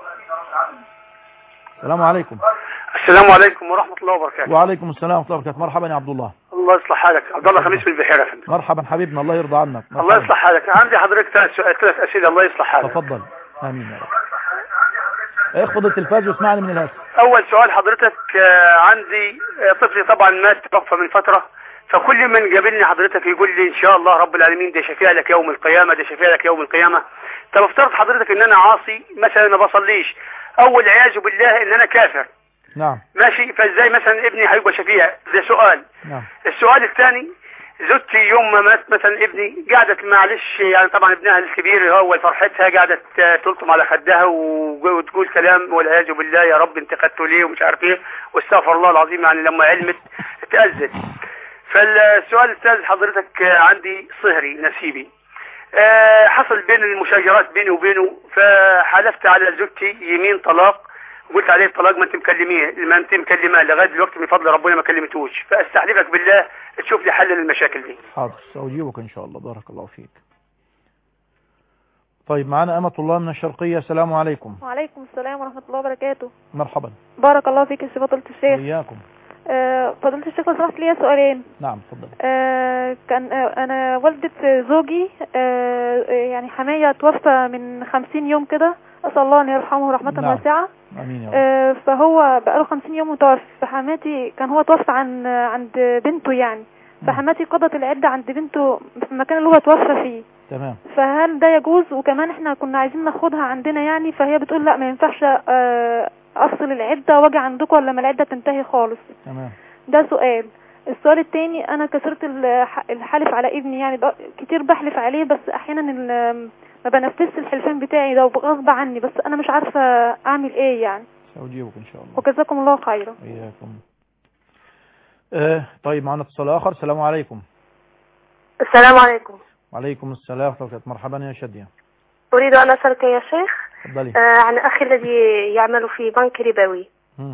السلام عليكم. السلام عليكم ورحمة الله وبركاته. وعليكم السلام ورحمة الله وبركاته. مرحبا يا عبد الله. الله يصلح حالك. عبد الله خميس من البحيرة يا فندم. مرحبا حبيبنا، الله يرضى عنك. مرحبا. الله يصلح حالك. عندي حضرتك ثلاث أسئلة. الله يصلح حالك. تفضل. آمين يا رب. اخفض التلفاز واسمعني من الهاتف. أول سؤال حضرتك، عندي طفلي طبعا مات توفى من فترة، فكل من قابلني حضرتك يقول لي إن شاء الله رب العالمين ده شفيع لك يوم القيامة، ده شفيع لك يوم القيامة. طب افترض حضرتك إن أنا عاصي مثلا ما بصليش، أو والعياذ بالله إن أنا كافر. نعم. ماشي، فازاي مثلا ابني هيبقى شفيع؟ ده سؤال. نعم. السؤال الثاني، زوجتي يوم ما مات مثلا ابني قعدت معلش يعني طبعا ابنها الكبير هو فرحتها قعدت تلطم على خدها وتقول كلام والعياذ بالله يا رب انت خدته ليه ومش عارف ايه، واستغفر الله العظيم يعني لما علمت تأذت. فالسؤال الثالث حضرتك، عندي صهري نسيبي أه حصل بين المشاجرات بيني وبينه، فحلفت على زوجتي يمين طلاق، قلت عليه الطلاق ما انت مكلميه ما انت مكلماه لغايه دلوقتي بفضل ربنا ما كلمتوش، فاستحلفك بالله تشوف لي حل للمشاكل دي. حاضر سأجيبك ان شاء الله. بارك الله فيك. طيب معنا أمة الله من الشرقية. السلام عليكم. وعليكم السلام ورحمة الله وبركاته. مرحبا. بارك الله فيك يا فضيلة الشيخ. وإياكم. آه فضيلة الشيخ لو سمحت لي سؤالين. نعم تفضل. آه كان آه أنا والدة زوجي آه يعني حماية توفى من خمسين يوم كده، أسأل الله أن يرحمه رحمة نعم. واسعة. امين يا رب. آه فهو بقاله خمسين يوم متوفى، فحماتي كان هو توفى عن عند بنته يعني، فحماتي قضت العدة عند بنته في المكان اللي هو توفى فيه. تمام. فهل ده يجوز؟ وكمان احنا كنا عايزين ناخدها عندنا يعني، فهي بتقول لا ما ينفعش آه افصل العدة واجي عندكم ولا ما العدة تنتهي خالص. تمام. ده سؤال. السؤال الثاني، انا كسرت الحلف على ابني يعني كتير بحلف عليه، بس احيانا ما بنفذش الحلفان بتاعي ده وغصب عني، بس انا مش عارفه اعمل ايه يعني. سأجيبك ان شاء الله. وجزاكم الله خيرا. اياكم. آه طيب معنا اتصال اخر. السلام عليكم. السلام عليكم. وعليكم السلام ورحمة الله. مرحبا يا شادية. اريد ان اسالك يا شيخ تفضلي. آه عن اخي الذي يعمل في بنك ربوي. م.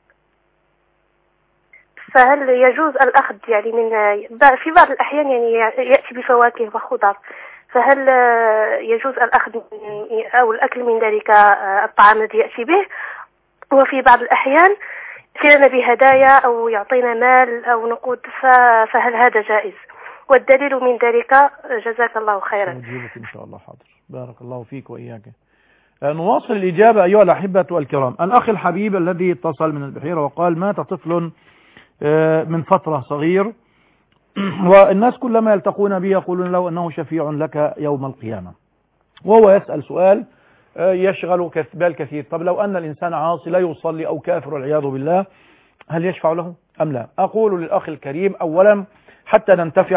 فهل يجوز الأخذ يعني من في بعض الأحيان يعني يأتي بفواكه وخضر، فهل يجوز الأخذ أو الأكل من ذلك الطعام الذي يأتي به؟ وفي بعض الأحيان يأتينا بهدايا أو يعطينا مال أو نقود، فهل هذا جائز؟ والدليل من ذلك جزاك الله خيرا. نجيبك إن شاء الله. حاضر. بارك الله فيك وإياك. نواصل الإجابة أيها الأحبة والكرام. الأخ الحبيب الذي اتصل من البحيرة وقال مات طفل من فترة صغير، والناس كلما يلتقون به يقولون له أنه شفيع لك يوم القيامة، وهو يسأل سؤال يشغل بال كثير. طب لو أن الإنسان عاصي لا يصلي أو كافر والعياذ بالله، هل يشفع له أم لا؟ أقول للأخ الكريم أولا حتى ننتفع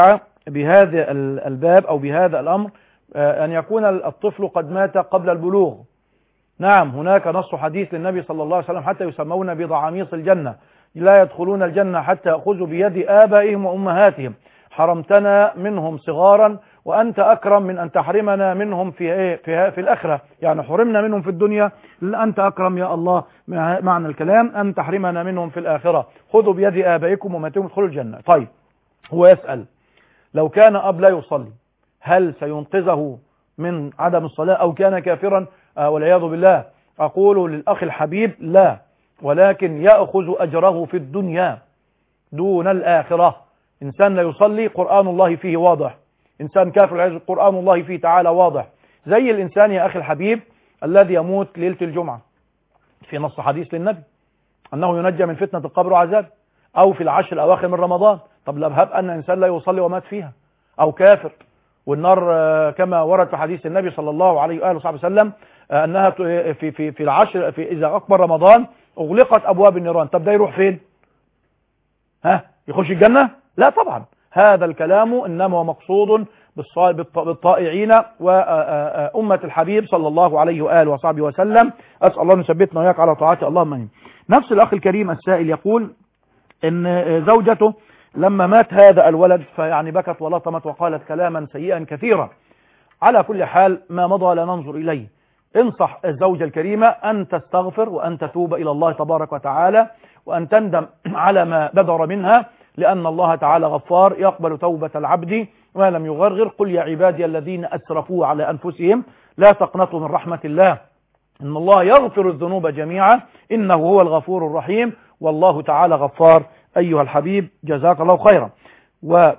بهذا الباب أو بهذا الأمر أن يكون الطفل قد مات قبل البلوغ. نعم هناك نص حديث للنبي صلى الله عليه وسلم حتى يسمون بضعاميص الجنة، لا يدخلون الجنة حتى يأخذوا بيد آبائهم وأمهاتهم، حرمتنا منهم صغارا وأنت أكرم من أن تحرمنا منهم في إيه في, في الآخرة، يعني حرمنا منهم في الدنيا أنت أكرم يا الله. معنى الكلام أن تحرمنا منهم في الآخرة، خذوا بيد آبائكم وأمهاتكم ادخلوا الجنة. طيب هو يسأل لو كان أب لا يصلي هل سينقذه من عدم الصلاة أو كان كافرا آه والعياذ بالله؟ أقول للأخ الحبيب لا، ولكن يأخذ أجره في الدنيا دون الآخرة. إنسان لا يصلي قرآن الله فيه واضح، إنسان كافر العياذ قرآن الله فيه تعالى واضح، زي الإنسان يا أخي الحبيب الذي يموت ليلة الجمعة، في نص حديث للنبي أنه ينجى من فتنة القبر وعذاب، أو في العشر الأواخر من رمضان. طب لا هب أن إنسان لا يصلي ومات فيها، أو كافر والنار كما ورد في حديث النبي صلى الله عليه وآله وصحبه وسلم أنها في في في العشر في إذا أقبل رمضان أغلقت أبواب النيران. طب ده يروح فين؟ ها يخش الجنة؟ لا طبعا. هذا الكلام إنما هو مقصود بالطائعين وأمة الحبيب صلى الله عليه وآله وصحبه وسلم. أسأل الله أن يثبتنا وإياك على طاعته اللهم آمين. نفس الأخ الكريم السائل يقول إن زوجته لما مات هذا الولد فيعني بكت ولطمت وقالت كلاما سيئا كثيرا. على كل حال ما مضى لا ننظر إليه. انصح الزوجة الكريمة أن تستغفر وأن تتوب إلى الله تبارك وتعالى وأن تندم على ما بدر منها، لأن الله تعالى غفار يقبل توبة العبد ما لم يغرغر. قل يا عبادي الذين أسرفوا على أنفسهم لا تقنطوا من رحمة الله إن الله يغفر الذنوب جميعا إنه هو الغفور الرحيم والله تعالى غفار. أيها الحبيب جزاك الله خيرا. و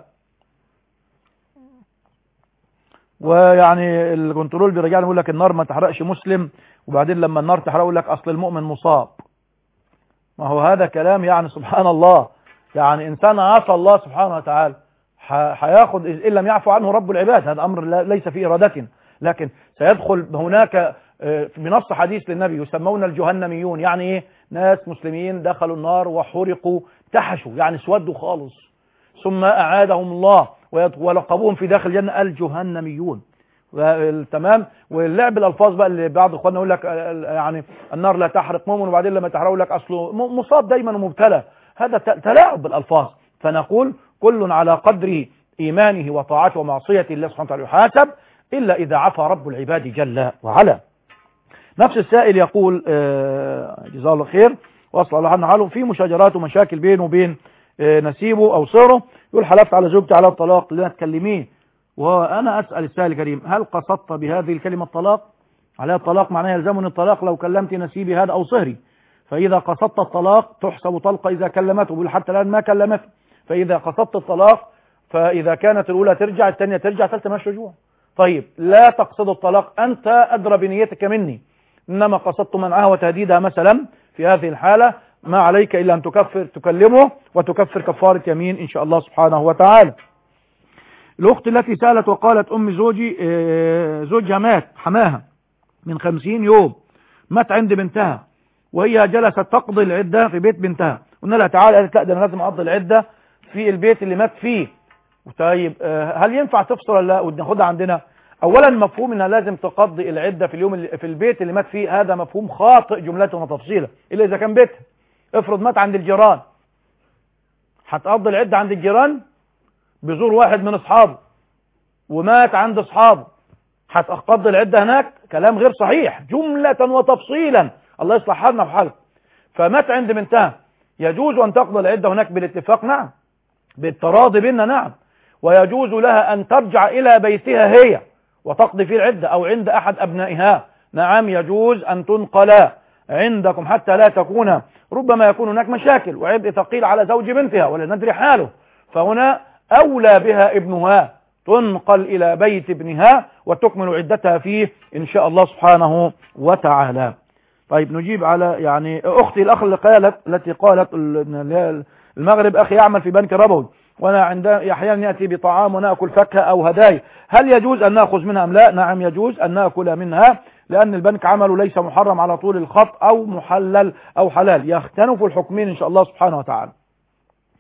ويعني الكنترول بيرجعني يقول لك النار ما تحرقش مسلم، وبعدين لما النار تحرق يقول لك أصل المؤمن مصاب. ما هو هذا كلام يعني سبحان الله، يعني إنسان عصى الله سبحانه وتعالى هياخد إن لم يعفو عنه رب العباد، هذا أمر ليس في إرادتنا، لكن سيدخل هناك بنص حديث للنبي يسمون الجهنميون، يعني إيه؟ ناس مسلمين دخلوا النار وحرقوا تحشوا يعني اسودوا خالص، ثم أعادهم الله ولقبوهم في داخل الجنة الجهنميون. تمام. واللعب الألفاظ بقى اللي بعض اخواننا يقول لك يعني النار لا تحرق مؤمن وبعدين لما تحرقوا لك أصله مصاب دايما ومبتلى، هذا تلاعب بالألفاظ. فنقول كل على قدر إيمانه وطاعته ومعصية الله سبحانه وتعالى يحاسب، إلا إذا عفى رب العباد جل وعلا. نفس السائل يقول جزاه الله خير وأصل الله عنه حاله في مشاجرات ومشاكل بينه وبين نسيبه أو صهره، يقول حلفت على زوجتي على الطلاق لا تكلميه. وأنا أسأل السائل الكريم هل قصدت بهذه الكلمة الطلاق؟ على الطلاق معناه يلزمني الطلاق لو كلمت نسيبي هذا أو صهري، فإذا قصدت الطلاق تحسب طلقة إذا كلمته، بيقول حتى الآن ما كلمته، فإذا قصدت الطلاق فإذا كانت الأولى ترجع الثانية ترجع الثالثة مش رجوع. طيب لا تقصد الطلاق، أنت أدرى بنيتك مني، إنما قصدت منعها وتهديدها مثلا، في هذه الحالة ما عليك إلا أن تكفر تكلمه وتكفر كفارة يمين إن شاء الله سبحانه وتعالى. الأخت التي سألت وقالت أم زوجي زوجها مات حماها من خمسين يوم، مات عند بنتها وهي جلست تقضي العدة في بيت بنتها، قلنا لها تعالى، قالت لا ده أنا لازم أقضي العدة في البيت اللي مات فيه. طيب هل ينفع تفصل ولا لا وناخدها عندنا؟ أولا مفهوم أنها لازم تقضي العدة في اليوم اللي في البيت اللي مات فيه، هذا مفهوم خاطئ جملة وتفصيلا، إلا إذا كان بيتها. افرض مات عند الجيران، هتقضي العدة عند الجيران؟ بزور واحد من أصحابه ومات عند أصحابه، هتقضي العدة هناك؟ كلام غير صحيح جملة وتفصيلا، الله يصلح حالنا في حالك. فمات عند بنتها، يجوز أن تقضي العدة هناك بالاتفاق؟ نعم. بالتراضي بيننا؟ نعم. ويجوز لها أن ترجع إلى بيتها هي وتقضي فيه العدة أو عند أحد أبنائها، نعم يجوز أن تنقل عندكم حتى لا تكون، ربما يكون هناك مشاكل وعبء ثقيل على زوج بنتها ولا ندري حاله، فهنا أولى بها ابنها، تنقل إلى بيت ابنها وتكمل عدتها فيه إن شاء الله سبحانه وتعالى. طيب نجيب على يعني أختي الأخ اللي قالت التي قالت المغرب أخي يعمل في بنك ربوي وانا عند احيانا ياتي بطعام وناكل فاكهه او هدايا، هل يجوز ان ناخذ منها ام لا؟ نعم يجوز ان ناكل منها، لان البنك عمله ليس محرم على طول الخط او محلل او حلال، يختلف الحكمين ان شاء الله سبحانه وتعالى.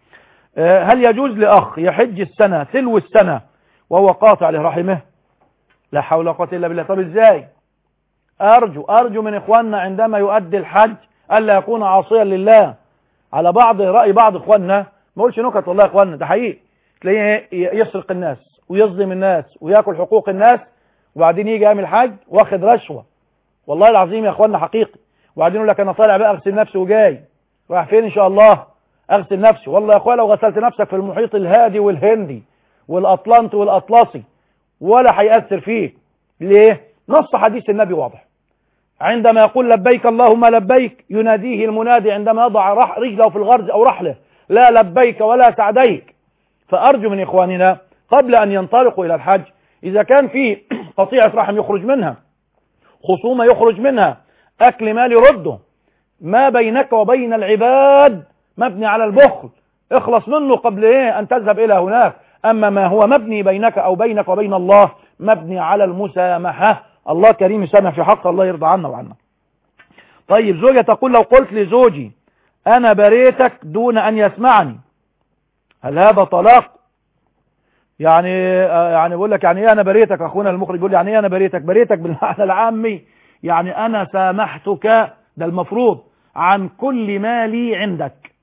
هل يجوز لأخ يحج السنة تلو السنة وهو قاطع لرحمه؟ لا حول ولا قوة إلا بالله. طب إزاي؟ أرجو أرجو من إخواننا عندما يؤدي الحج ألا يكون عاصيا لله. على بعض رأي بعض إخواننا، ما أقولش نكت والله يا إخواننا، ده حقيقي، تلاقيه يسرق الناس ويظلم الناس ويأكل حقوق الناس، وبعدين يجي يعمل حج واخد رشوة، والله العظيم يا إخواننا حقيقي. وبعدين يقول لك أنا طالع بقى أغسل نفسي وجاي، رايح فين إن شاء الله؟ أغسل نفسي. والله يا إخوان لو غسلت نفسك في المحيط الهادي والهندي والأطلنطي والأطلسي ولا هيأثر فيك. ليه؟ نص حديث النبي واضح، عندما يقول لبيك اللهم لبيك يناديه المنادي عندما يضع رجله في الغرز أو رحله، لا لبيك ولا سعديك. فأرجو من إخواننا قبل أن ينطلقوا إلى الحج، إذا كان في قطيعة رحم يخرج منها، خصومة يخرج منها، أكل مال يرده، ما بينك وبين العباد مبني على البخل، اخلص منه قبل إيه أن تذهب إلى هناك. أما ما هو مبني بينك أو بينك وبين الله مبني على المسامحة. الله كريم يسامح في حق، الله يرضى عنا وعنا. طيب زوجة تقول لو قلت لزوجي أنا بريتك دون أن يسمعني، هل هذا طلاق؟ يعني يعني بقول لك يعني ايه انا بريتك؟ اخونا المخرج بيقول يعني ايه انا بريتك؟ بريتك بالمعنى العامي، يعني انا سامحتك، ده المفروض، عن كل ما لي عندك.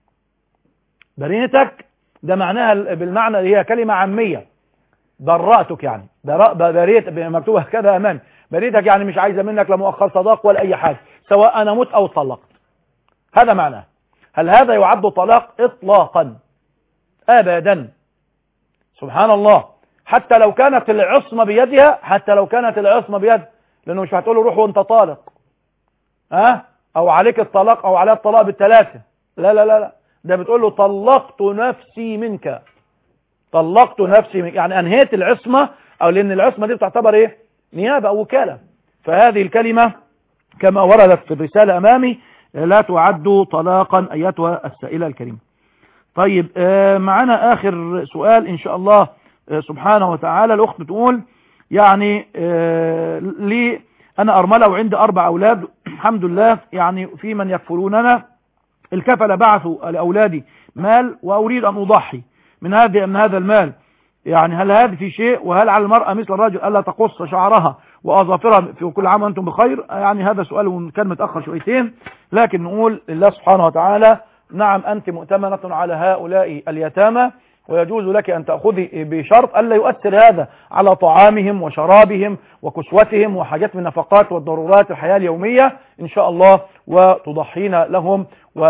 بريتك ده معناها بالمعنى، هي كلمة عامية، برأتك يعني، بريت مكتوبة كده امامي، بريتك يعني مش عايزة منك لا مؤخر صداق ولا اي حاجة، سواء انا مت او طلقت، هذا معناه. هل هذا يعد طلاق؟ اطلاقا ابدا. سبحان الله. حتى لو كانت العصمة بيدها، حتى لو كانت العصمة بيد، لأنه مش هتقول له روح وانت طالق، ها أه؟ أو عليك الطلاق أو عليها الطلاق بالثلاثة، لا لا لا لا، ده بتقول له طلقت نفسي منك، طلقت نفسي منك، يعني أنهيت العصمة، أو لأن العصمة دي بتعتبر إيه؟ نيابة أو وكالة. فهذه الكلمة كما وردت في الرسالة أمامي لا تعد طلاقا أيتها السائلة الكريمة. طيب آه معنا آخر سؤال إن شاء الله آه سبحانه وتعالى. الأخت بتقول يعني آه لي أنا أرملة وعندي أربع أولاد الحمد لله، يعني في من يكفلوننا، الكفلة بعثوا لأولادي مال وأريد أن أضحي من هذا من هذا المال، يعني هل هذا في شيء؟ وهل على المرأة مثل الرجل ألا تقص شعرها وأظافرها في كل عام وأنتم بخير؟ يعني هذا سؤال كان متأخر شويتين، لكن نقول لله سبحانه وتعالى نعم أنت مؤتمنة على هؤلاء اليتامى، ويجوز لك أن تأخذي بشرط ألا يؤثر هذا على طعامهم وشرابهم وكسوتهم وحاجات من النفقات والضرورات الحياة اليومية إن شاء الله، وتضحين لهم،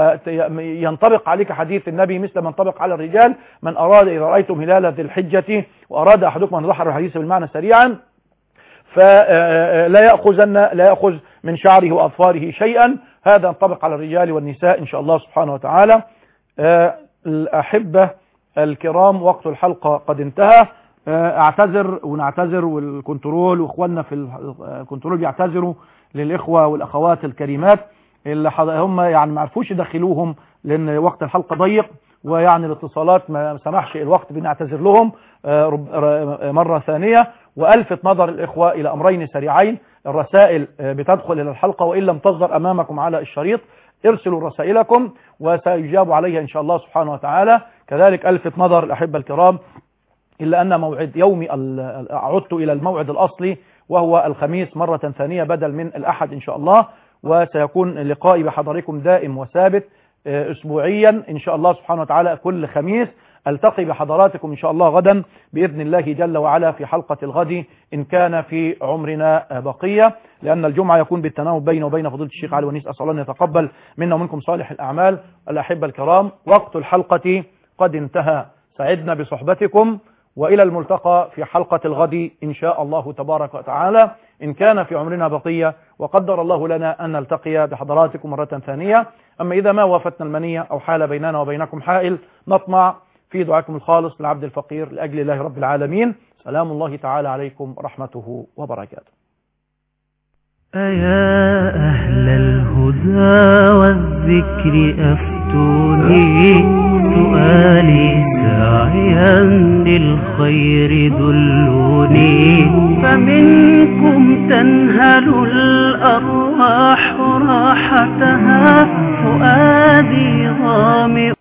وينطبق عليك حديث النبي مثل ما ينطبق على الرجال، من أراد إذا رأيتم هلال ذي الحجة وأراد أحدكم أن يضحي الحديث بالمعنى سريعا فلا يأخذن لا يأخذ من شعره وأظفاره شيئا، هذا ينطبق على الرجال والنساء إن شاء الله سبحانه وتعالى. الأحبة الكرام وقت الحلقة قد انتهى، اعتذر ونعتذر والكنترول واخواننا في الكنترول بيعتذروا للإخوة والأخوات الكريمات اللي هم يعني ما عرفوش يدخلوهم لأن وقت الحلقة ضيق، ويعني الاتصالات ما سمحش الوقت، بنعتذر لهم مرة ثانية. وألفت نظر الإخوة إلى أمرين سريعين، الرسائل بتدخل إلى الحلقة وإن لم تصدر أمامكم على الشريط ارسلوا رسائلكم وسيجاب عليها إن شاء الله سبحانه وتعالى. كذلك ألفت نظر الأحبة الكرام إلا أن موعد يومي عدت إلى الموعد الأصلي وهو الخميس مرة ثانية بدل من الأحد إن شاء الله، وسيكون لقائي بحضركم دائم وثابت أسبوعيا إن شاء الله سبحانه وتعالى كل خميس. ألتقي بحضراتكم إن شاء الله غدا بإذن الله جل وعلا في حلقة الغد إن كان في عمرنا بقية، لأن الجمعة يكون بالتناوب بينه وبين فضيلة الشيخ علي ونيس، أسأل الله أن يتقبل منا ومنكم صالح الأعمال. الأحبة الكرام وقت الحلقة قد انتهى، سعدنا بصحبتكم وإلى الملتقى في حلقة الغد إن شاء الله تبارك وتعالى إن كان في عمرنا بقية، وقدر الله لنا أن نلتقي بحضراتكم مرة ثانية. أما إذا ما وافتنا المنية أو حال بيننا وبينكم حائل، نطمع في دعاكم الخالص للعبد الفقير لأجل الله رب العالمين. سلام الله تعالى عليكم ورحمته وبركاته. أيا أهل الهدى والذكر أفتوني، سؤالي داعيا للخير دلوني، فمنكم تنهل الأرواح راحتها، فؤادي ضامئ